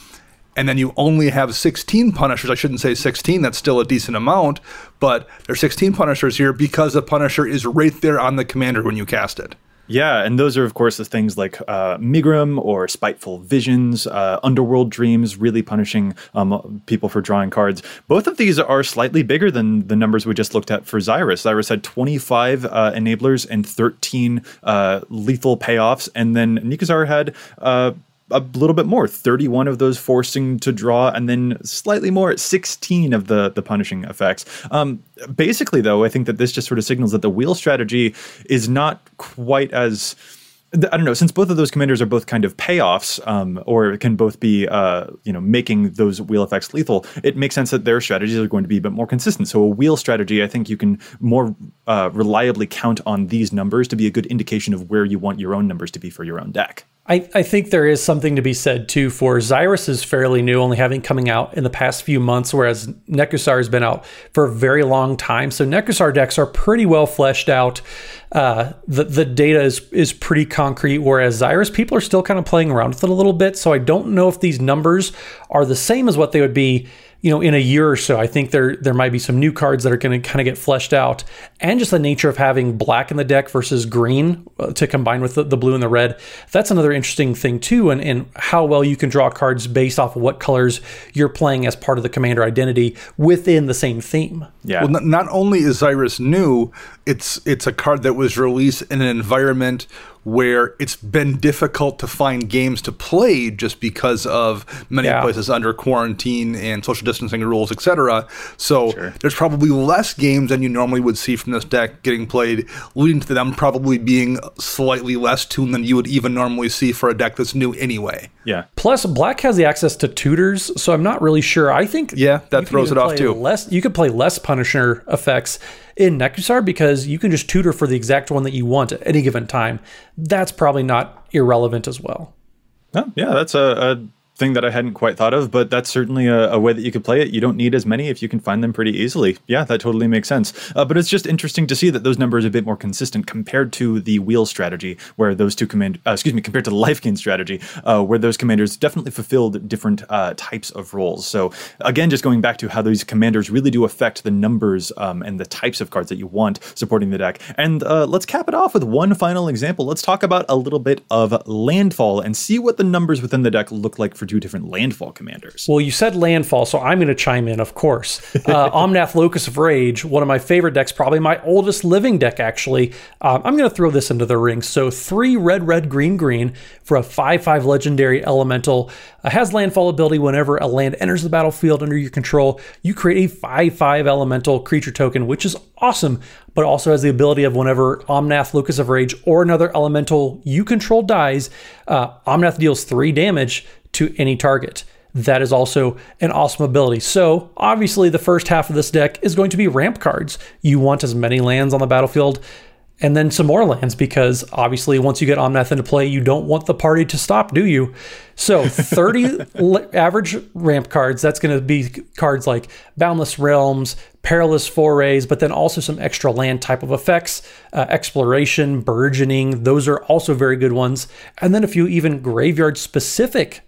And then you only have sixteen Punishers. I shouldn't say sixteen, that's still a decent amount, but there's sixteen Punishers here because the Punisher is right there on the commander when you cast it. Yeah, and those are, of course, the things like uh, Migrim or Spiteful Visions, uh, Underworld Dreams, really punishing um, people for drawing cards. Both of these are slightly bigger than the numbers we just looked at for Xyras. Xyras had twenty-five uh, enablers and thirteen uh, lethal payoffs, and then Nekuzar had uh, a little bit more, thirty-one of those forcing to draw, and then slightly more, sixteen of the, the punishing effects. Um, basically, though, I think that this just sort of signals that the wheel strategy is not quite as... I don't know, since both of those commanders are both kind of payoffs, um, or can both be, uh, you know, making those wheel effects lethal, it makes sense that their strategies are going to be a bit more consistent. So a wheel strategy, I think you can more uh, reliably count on these numbers to be a good indication of where you want your own numbers to be for your own deck. I, I think there is something to be said, too, for Xyras is fairly new, only having coming out in the past few months, whereas Nekuzar has been out for a very long time. So Nekuzar decks are pretty well fleshed out. Uh, the, the data is, is pretty concrete, whereas Xyras, people are still kind of playing around with it a little bit. So I don't know if these numbers are the same as what they would be, you know, in a year or so. I think there there might be some new cards that are going to kind of get fleshed out, and just the nature of having black in the deck versus green uh, to combine with the, the blue and the red. That's another interesting thing too, and, and how well you can draw cards based off of what colors you're playing as part of the commander identity within the same theme. Yeah. Well, n- not only is Xyras new, it's it's a card that was released in an environment where it's been difficult to find games to play just because of many Yeah. places under quarantine and social distancing rules, et cetera. So Sure. there's probably less games than you normally would see from this deck getting played, leading to them probably being slightly less tuned than you would even normally see for a deck that's new anyway. Yeah. Plus, black has the access to tutors, so I'm not really sure. I think Yeah, that you can throws even it off play too. Less, you could play less Punisher effects in Nekuzar because you can just tutor for the exact one that you want at any given time. That's probably not irrelevant as well. Oh, yeah, that's a, a thing that I hadn't quite thought of, but that's certainly a, a way that you could play it. You don't need as many if you can find them pretty easily. Yeah, that totally makes sense. Uh, but it's just interesting to see that those numbers are a bit more consistent compared to the wheel strategy, where those two command, uh, excuse me, compared to the life gain strategy, uh, where those commanders definitely fulfilled different uh, types of roles. So again, just going back to how these commanders really do affect the numbers um, and the types of cards that you want supporting the deck. And uh, let's cap it off with one final example. Let's talk about a little bit of landfall and see what the numbers within the deck look like for two different landfall commanders. Well, you said landfall, so I'm going to chime in, of course. Uh, Omnath Locus of Rage, one of my favorite decks, probably my oldest living deck, actually. Um, I'm going to throw this into the ring. So three red, red, green, green for a five five legendary elemental. Uh, has landfall ability whenever a land enters the battlefield under your control. You create a five five elemental creature token, which is awesome, but also has the ability of whenever Omnath Locus of Rage or another elemental you control dies, uh, Omnath deals three damage to any target. That is also an awesome ability. So obviously the first half of this deck is going to be ramp cards. You want as many lands on the battlefield and then some more lands, because obviously once you get Omnath into play, you don't want the party to stop, do you? So thirty average ramp cards, that's going to be cards like Boundless Realms, Perilous Forays, but then also some extra land type of effects, uh, Exploration, Burgeoning, those are also very good ones. And then a few even graveyard specific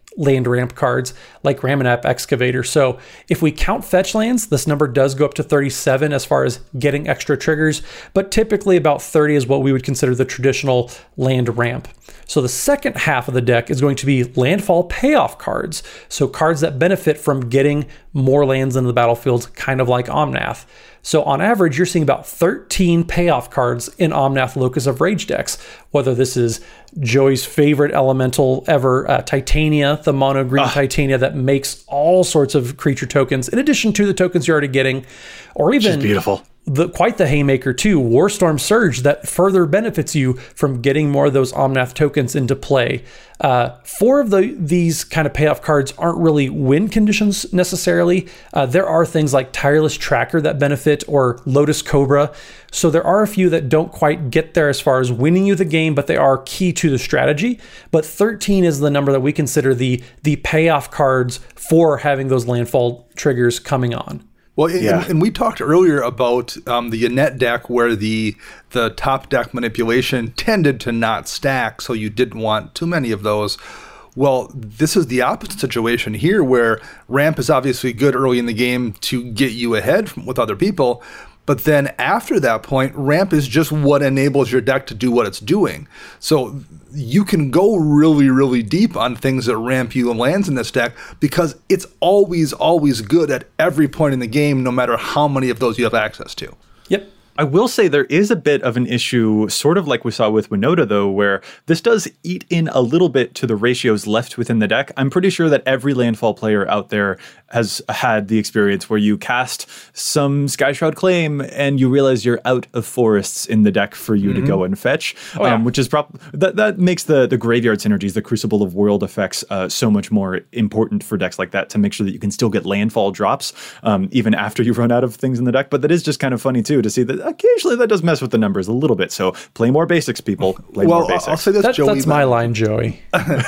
land ramp cards like Ramunap Excavator. So if we count fetch lands, this number does go up to thirty-seven as far as getting extra triggers, but typically about thirty is what we would consider the traditional land ramp. So the second half of the deck is going to be landfall payoff cards. So cards that benefit from getting more lands into the battlefield, kind of like Omnath. So on average, you're seeing about thirteen payoff cards in Omnath Locus of Rage decks, whether this is Joey's favorite elemental ever, uh, Titania, the mono green uh. Titania that makes all sorts of creature tokens, in addition to the tokens you're already getting, or even She's beautiful. The, quite the haymaker too, Warstorm Surge, that further benefits you from getting more of those Omnath tokens into play. Uh, four of the these kind of payoff cards aren't really win conditions necessarily. Uh, there are things like Tireless Tracker that benefit, or Lotus Cobra. So there are a few that don't quite get there as far as winning you the game, but they are key to the strategy. But thirteen is the number that we consider the the payoff cards for having those landfall triggers coming on. Well, yeah. and, and we talked earlier about um, the Yannette deck, where the the top deck manipulation tended to not stack, so you didn't want too many of those. Well, this is the opposite situation here, where ramp is obviously good early in the game to get you ahead from, with other people, but then after that point, ramp is just what enables your deck to do what it's doing. So you can go really, really deep on things that ramp you and lands in this deck, because it's always, always good at every point in the game, no matter how many of those you have access to. Yep. I will say there is a bit of an issue, sort of like we saw with Winota, though, where this does eat in a little bit to the ratios left within the deck. I'm pretty sure that every landfall player out there has had the experience where you cast some Skyshroud Claim and you realize you're out of forests in the deck for you mm-hmm. to go and fetch, oh, yeah. um, which is prop- that that makes the the graveyard synergies, the Crucible of World effects, uh, so much more important for decks like that, to make sure that you can still get landfall drops um, even after you run out of things in the deck. But that is just kind of funny too to see that occasionally that does mess with the numbers a little bit. So play more basics, people. Play well, more basics. I'll say this, that, Joey. That's my line, Joey.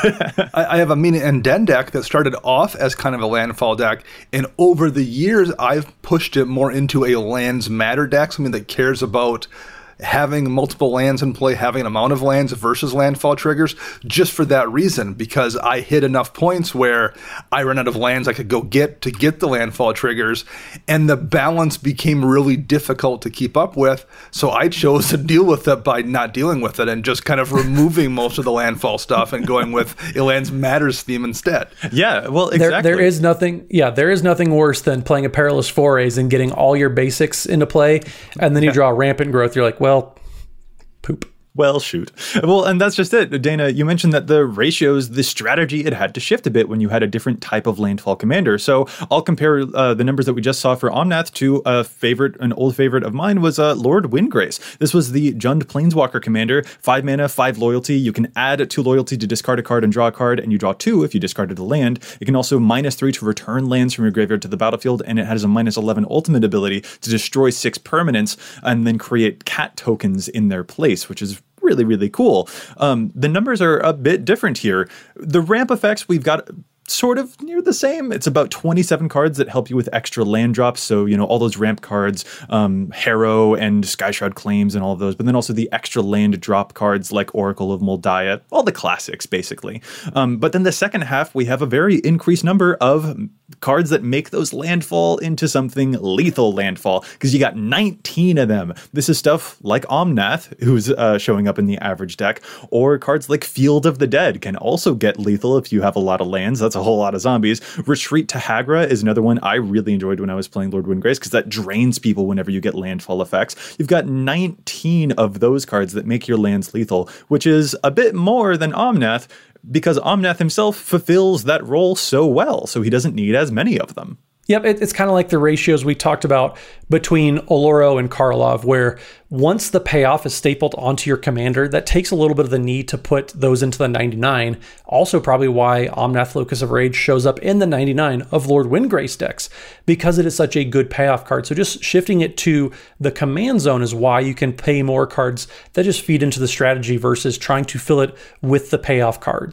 I, I have a Mina and Den deck that started off as kind of a landfall deck, and over the years, I've pushed it more into a lands matter deck, something that cares about having multiple lands in play, having an amount of lands versus landfall triggers, just for that reason, because I hit enough points where I ran out of lands I could go get to get the landfall triggers, and the balance became really difficult to keep up with, so I chose to deal with it by not dealing with it and just kind of removing most of the landfall stuff and going with a lands matters theme instead. Yeah, well, exactly. There, there is nothing, yeah, there is nothing worse than playing a Perilous Forays and getting all your basics into play, and then you draw Rampant Growth, you're like, well, Well, poop. Well, shoot. Well, and that's just it. Dana, you mentioned that the ratios, the strategy, it had to shift a bit when you had a different type of landfall commander. So I'll compare uh, the numbers that we just saw for Omnath to a favorite, an old favorite of mine was uh, Lord Windgrace. This was the Jund Planeswalker commander, five mana, five loyalty. You can add two loyalty to discard a card and draw a card, and you draw two if you discarded a land. It can also minus three to return lands from your graveyard to the battlefield, and it has a minus eleven ultimate ability to destroy six permanents and then create cat tokens in their place, which is really, really cool. Um, the numbers are a bit different here. The ramp effects, we've got sort of near the same. It's about twenty-seven cards that help you with extra land drops. So, you know, all those ramp cards, um, Harrow and Skyshroud Claims and all of those, but then also the extra land drop cards like Oracle of Moldiah, all the classics, basically. Um, but then the second half, we have a very increased number of cards that make those landfall into something lethal landfall, because you got nineteen of them. This is stuff like Omnath, who's uh, showing up in the average deck, or cards like Field of the Dead can also get lethal if you have a lot of lands. That's a whole lot of zombies. Retreat to Hagra is another one I really enjoyed when I was playing Lord Windgrace, because that drains people whenever you get landfall effects. You've got nineteen of those cards that make your lands lethal, which is a bit more than Omnath, because Omnath himself fulfills that role so well, so he doesn't need as many of them. Yep, it, it's kind of like the ratios we talked about between Oloro and Karlov, where once the payoff is stapled onto your commander, that takes a little bit of the need to put those into the ninety-nine. Also probably why Omnath Locus of Rage shows up in the ninety-nine of Lord Windgrace decks, because it is such a good payoff card. So just shifting it to the command zone is why you can pay more cards that just feed into the strategy versus trying to fill it with the payoff cards.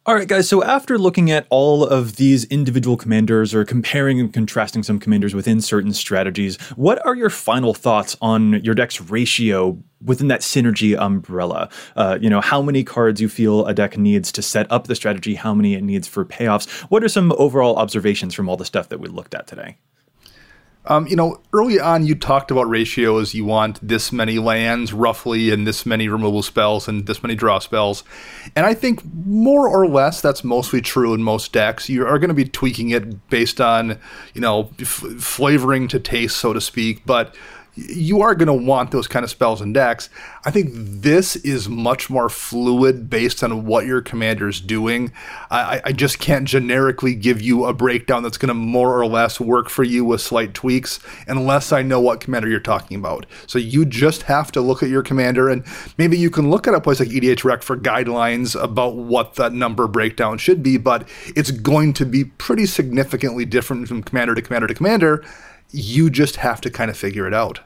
All right, guys, so after looking at all of these individual commanders or comparing and contrasting some commanders within certain strategies, what are your final thoughts on your deck's ratio within that synergy umbrella? Uh, you know, how many cards you feel a deck needs to set up the strategy, how many it needs for payoffs? What are some overall observations from all the stuff that we looked at today? Um, you know, early on you talked about ratios. You want this many lands roughly and this many removal spells and this many draw spells. And I think more or less that's mostly true in most decks. You are going to be tweaking it based on, you know, f- flavoring to taste, so to speak. But you are going to want those kind of spells in decks. I think this is much more fluid based on what your commander is doing. I, I just can't generically give you a breakdown that's going to more or less work for you with slight tweaks unless I know what commander you're talking about. So you just have to look at your commander, and maybe you can look at a place like E D H Rec for guidelines about what that number breakdown should be, but it's going to be pretty significantly different from commander to commander to commander. You just have to kind of figure it out.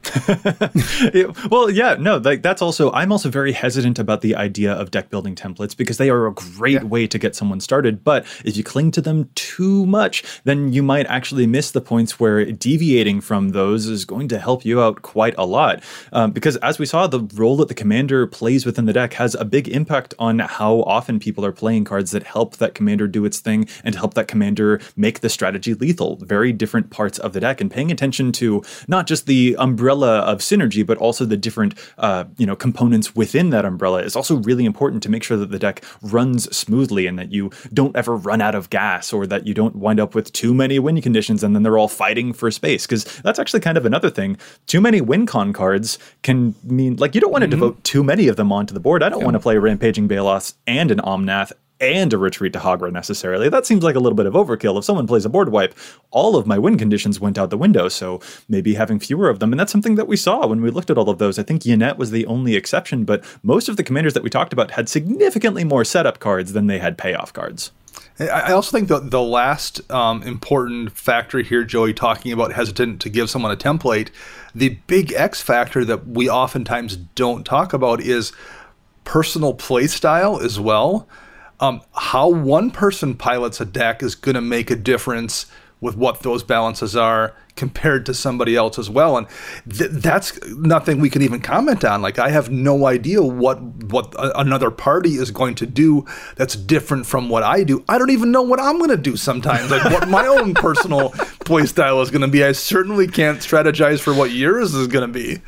it, well, yeah, no, like that's also, I'm also very hesitant about the idea of deck building templates because they are a great yeah. way to get someone started. But if you cling to them too much, then you might actually miss the points where deviating from those is going to help you out quite a lot. Um, because as we saw, the role that the commander plays within the deck has a big impact on how often people are playing cards that help that commander do its thing and help that commander make the strategy lethal. Very different parts of the deck, and paying attention to not just the umbrella of synergy, but also the different uh, you know components within that umbrella is also really important to make sure that the deck runs smoothly and that you don't ever run out of gas, or that you don't wind up with too many win conditions and then they're all fighting for space, because that's actually kind of another thing. Too many win con cards can mean, like, you don't want to mm-hmm. devote too many of them onto the board. I don't yeah. want to play Rampaging Baloths and an Omnath and a Retreat to Hagra necessarily. That seems like a little bit of overkill. If someone plays a board wipe, all of my win conditions went out the window, so maybe having fewer of them. And that's something that we saw when we looked at all of those. I think Yannette was the only exception, but most of the commanders that we talked about had significantly more setup cards than they had payoff cards. I also think the, the last um, important factor here, Joey, talking about hesitant to give someone a template, the big X factor that we oftentimes don't talk about is personal play style as well. Um, how one person pilots a deck is going to make a difference with what those balances are compared to somebody else as well. And th- that's nothing we can even comment on. Like, I have no idea what what a- another party is going to do that's different from what I do. I don't even know what I'm going to do sometimes, like what my own personal play style is going to be. I certainly can't strategize for what yours is going to be.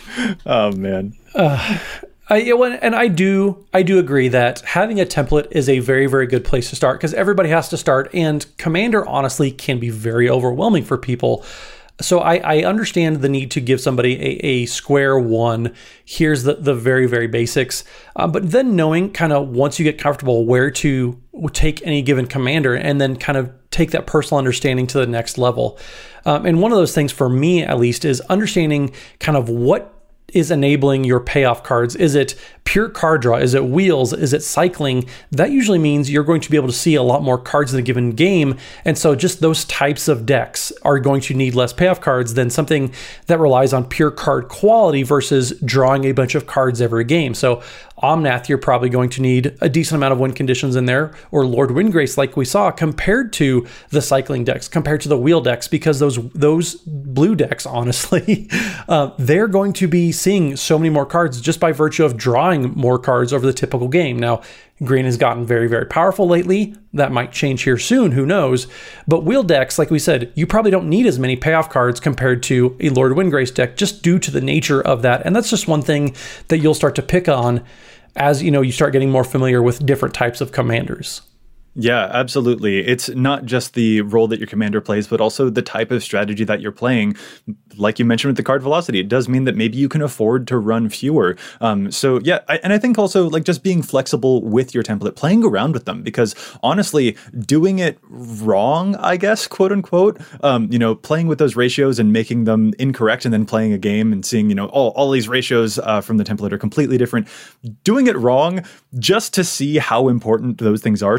Oh, man. Uh. I, and I do I do agree that having a template is a very, very good place to start, because everybody has to start, and Commander honestly can be very overwhelming for people. So I, I understand the need to give somebody a, a square one. Here's the, the very, very basics. Um, but then knowing kind of once you get comfortable where to take any given commander and then kind of take that personal understanding to the next level. Um, and one of those things for me, at least, is understanding kind of what is enabling your payoff cards. Is it pure card draw? Is it wheels? Is it cycling? That usually means you're going to be able to see a lot more cards in a given game. And so just those types of decks are going to need less payoff cards than something that relies on pure card quality versus drawing a bunch of cards every game. So Omnath, you're probably going to need a decent amount of win conditions in there, or Lord Windgrace, like we saw, compared to the cycling decks, compared to the wheel decks, because those those blue decks, honestly, uh, they're going to be seeing so many more cards just by virtue of drawing more cards over the typical game. Now, green has gotten very, very powerful lately. That might change here soon, who knows? But wheel decks, like we said, you probably don't need as many payoff cards compared to a Lord Windgrace deck, just due to the nature of that. And that's just one thing that you'll start to pick on as, you know, you start getting more familiar with different types of commanders. Yeah, absolutely. It's not just the role that your commander plays, but also the type of strategy that you're playing. Like you mentioned with the card velocity, it does mean that maybe you can afford to run fewer. Um, so yeah, I, and I think also like just being flexible with your template, playing around with them, because honestly, doing it wrong, I guess, quote unquote, um, you know, playing with those ratios and making them incorrect and then playing a game and seeing, you know, all, all these ratios uh, from the template are completely different. Doing it wrong just to see how important those things are, to reinforce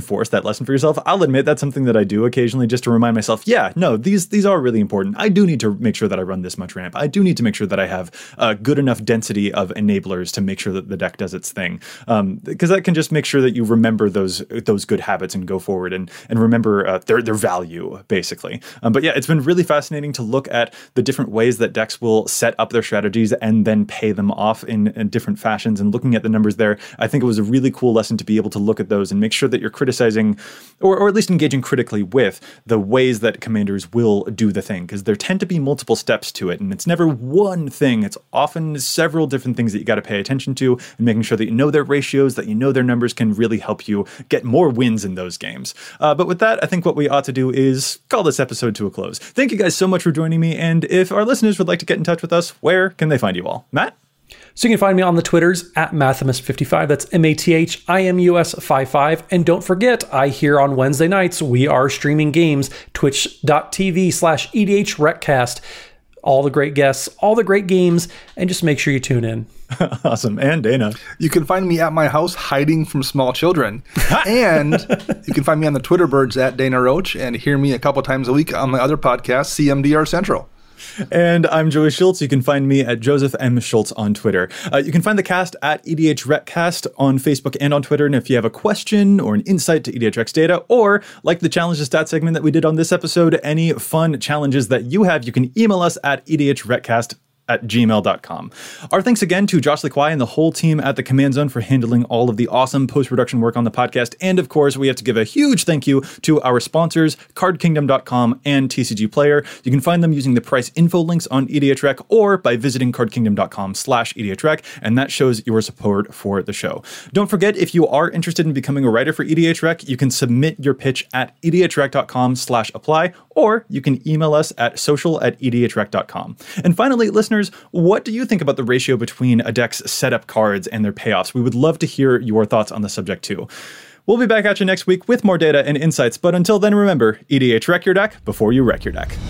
reinforce that lesson for yourself. I'll admit that's something that I do occasionally just to remind myself, yeah, no, these these are really important. I do need to make sure that I run this much ramp. I do need to make sure that I have a good enough density of enablers to make sure that the deck does its thing. Um, because that can just make sure that you remember those those good habits and go forward and and remember uh, their their value, basically. Um, but yeah, it's been really fascinating to look at the different ways that decks will set up their strategies and then pay them off in, in different fashions. And looking at the numbers there, I think it was a really cool lesson to be able to look at those and make sure that you're criticizing, or, or at least engaging critically with, the ways that commanders will do the thing, because there tend to be multiple steps to it, and it's never one thing. It's often several different things that you got to pay attention to, and making sure that you know their ratios, that you know their numbers can really help you get more wins in those games. Uh, but with that, I think what we ought to do is call this episode to a close. Thank you guys so much for joining me, and if our listeners would like to get in touch with us, where can they find you all? Matt? So you can find me on the Twitters at Mathimus fifty-five. That's M A T H I M U S fifty-five. And don't forget, I hear on Wednesday nights, we are streaming games, twitch.tv slash EDHRecast. All the great guests, all the great games, and just make sure you tune in. Awesome. And Dana? You can find me at my house hiding from small children. And you can find me on the Twitter birds at Dana Roach and hear me a couple times a week on my other podcast, C M D R Central. And I'm Joey Schultz. You can find me at Joseph M. Schultz on Twitter. Uh, you can find the cast at EDHRecast on Facebook and on Twitter. And if you have a question or an insight to EDHREC data, or like the challenge to stat segment that we did on this episode, any fun challenges that you have, you can email us at EDHRecast at gmail dot com. Our thanks again to Josh Lee and the whole team at the Command Zone for handling all of the awesome post-production work on the podcast. And of course, we have to give a huge thank you to our sponsors, card kingdom dot com and T C G Player. You can find them using the price info links on EDHREC or by visiting card kingdom dot com slash EDHREC, and that shows your support for the show. Don't forget, if you are interested in becoming a writer for EDHREC, you can submit your pitch at edhrec dot com slash apply, or you can email us at social at edhrec dot com. And finally, listeners, what do you think about the ratio between a deck's setup cards and their payoffs? We would love to hear your thoughts on the subject too. We'll be back at you next week with more data and insights, but until then, remember, EDHREC your deck before you wreck your deck.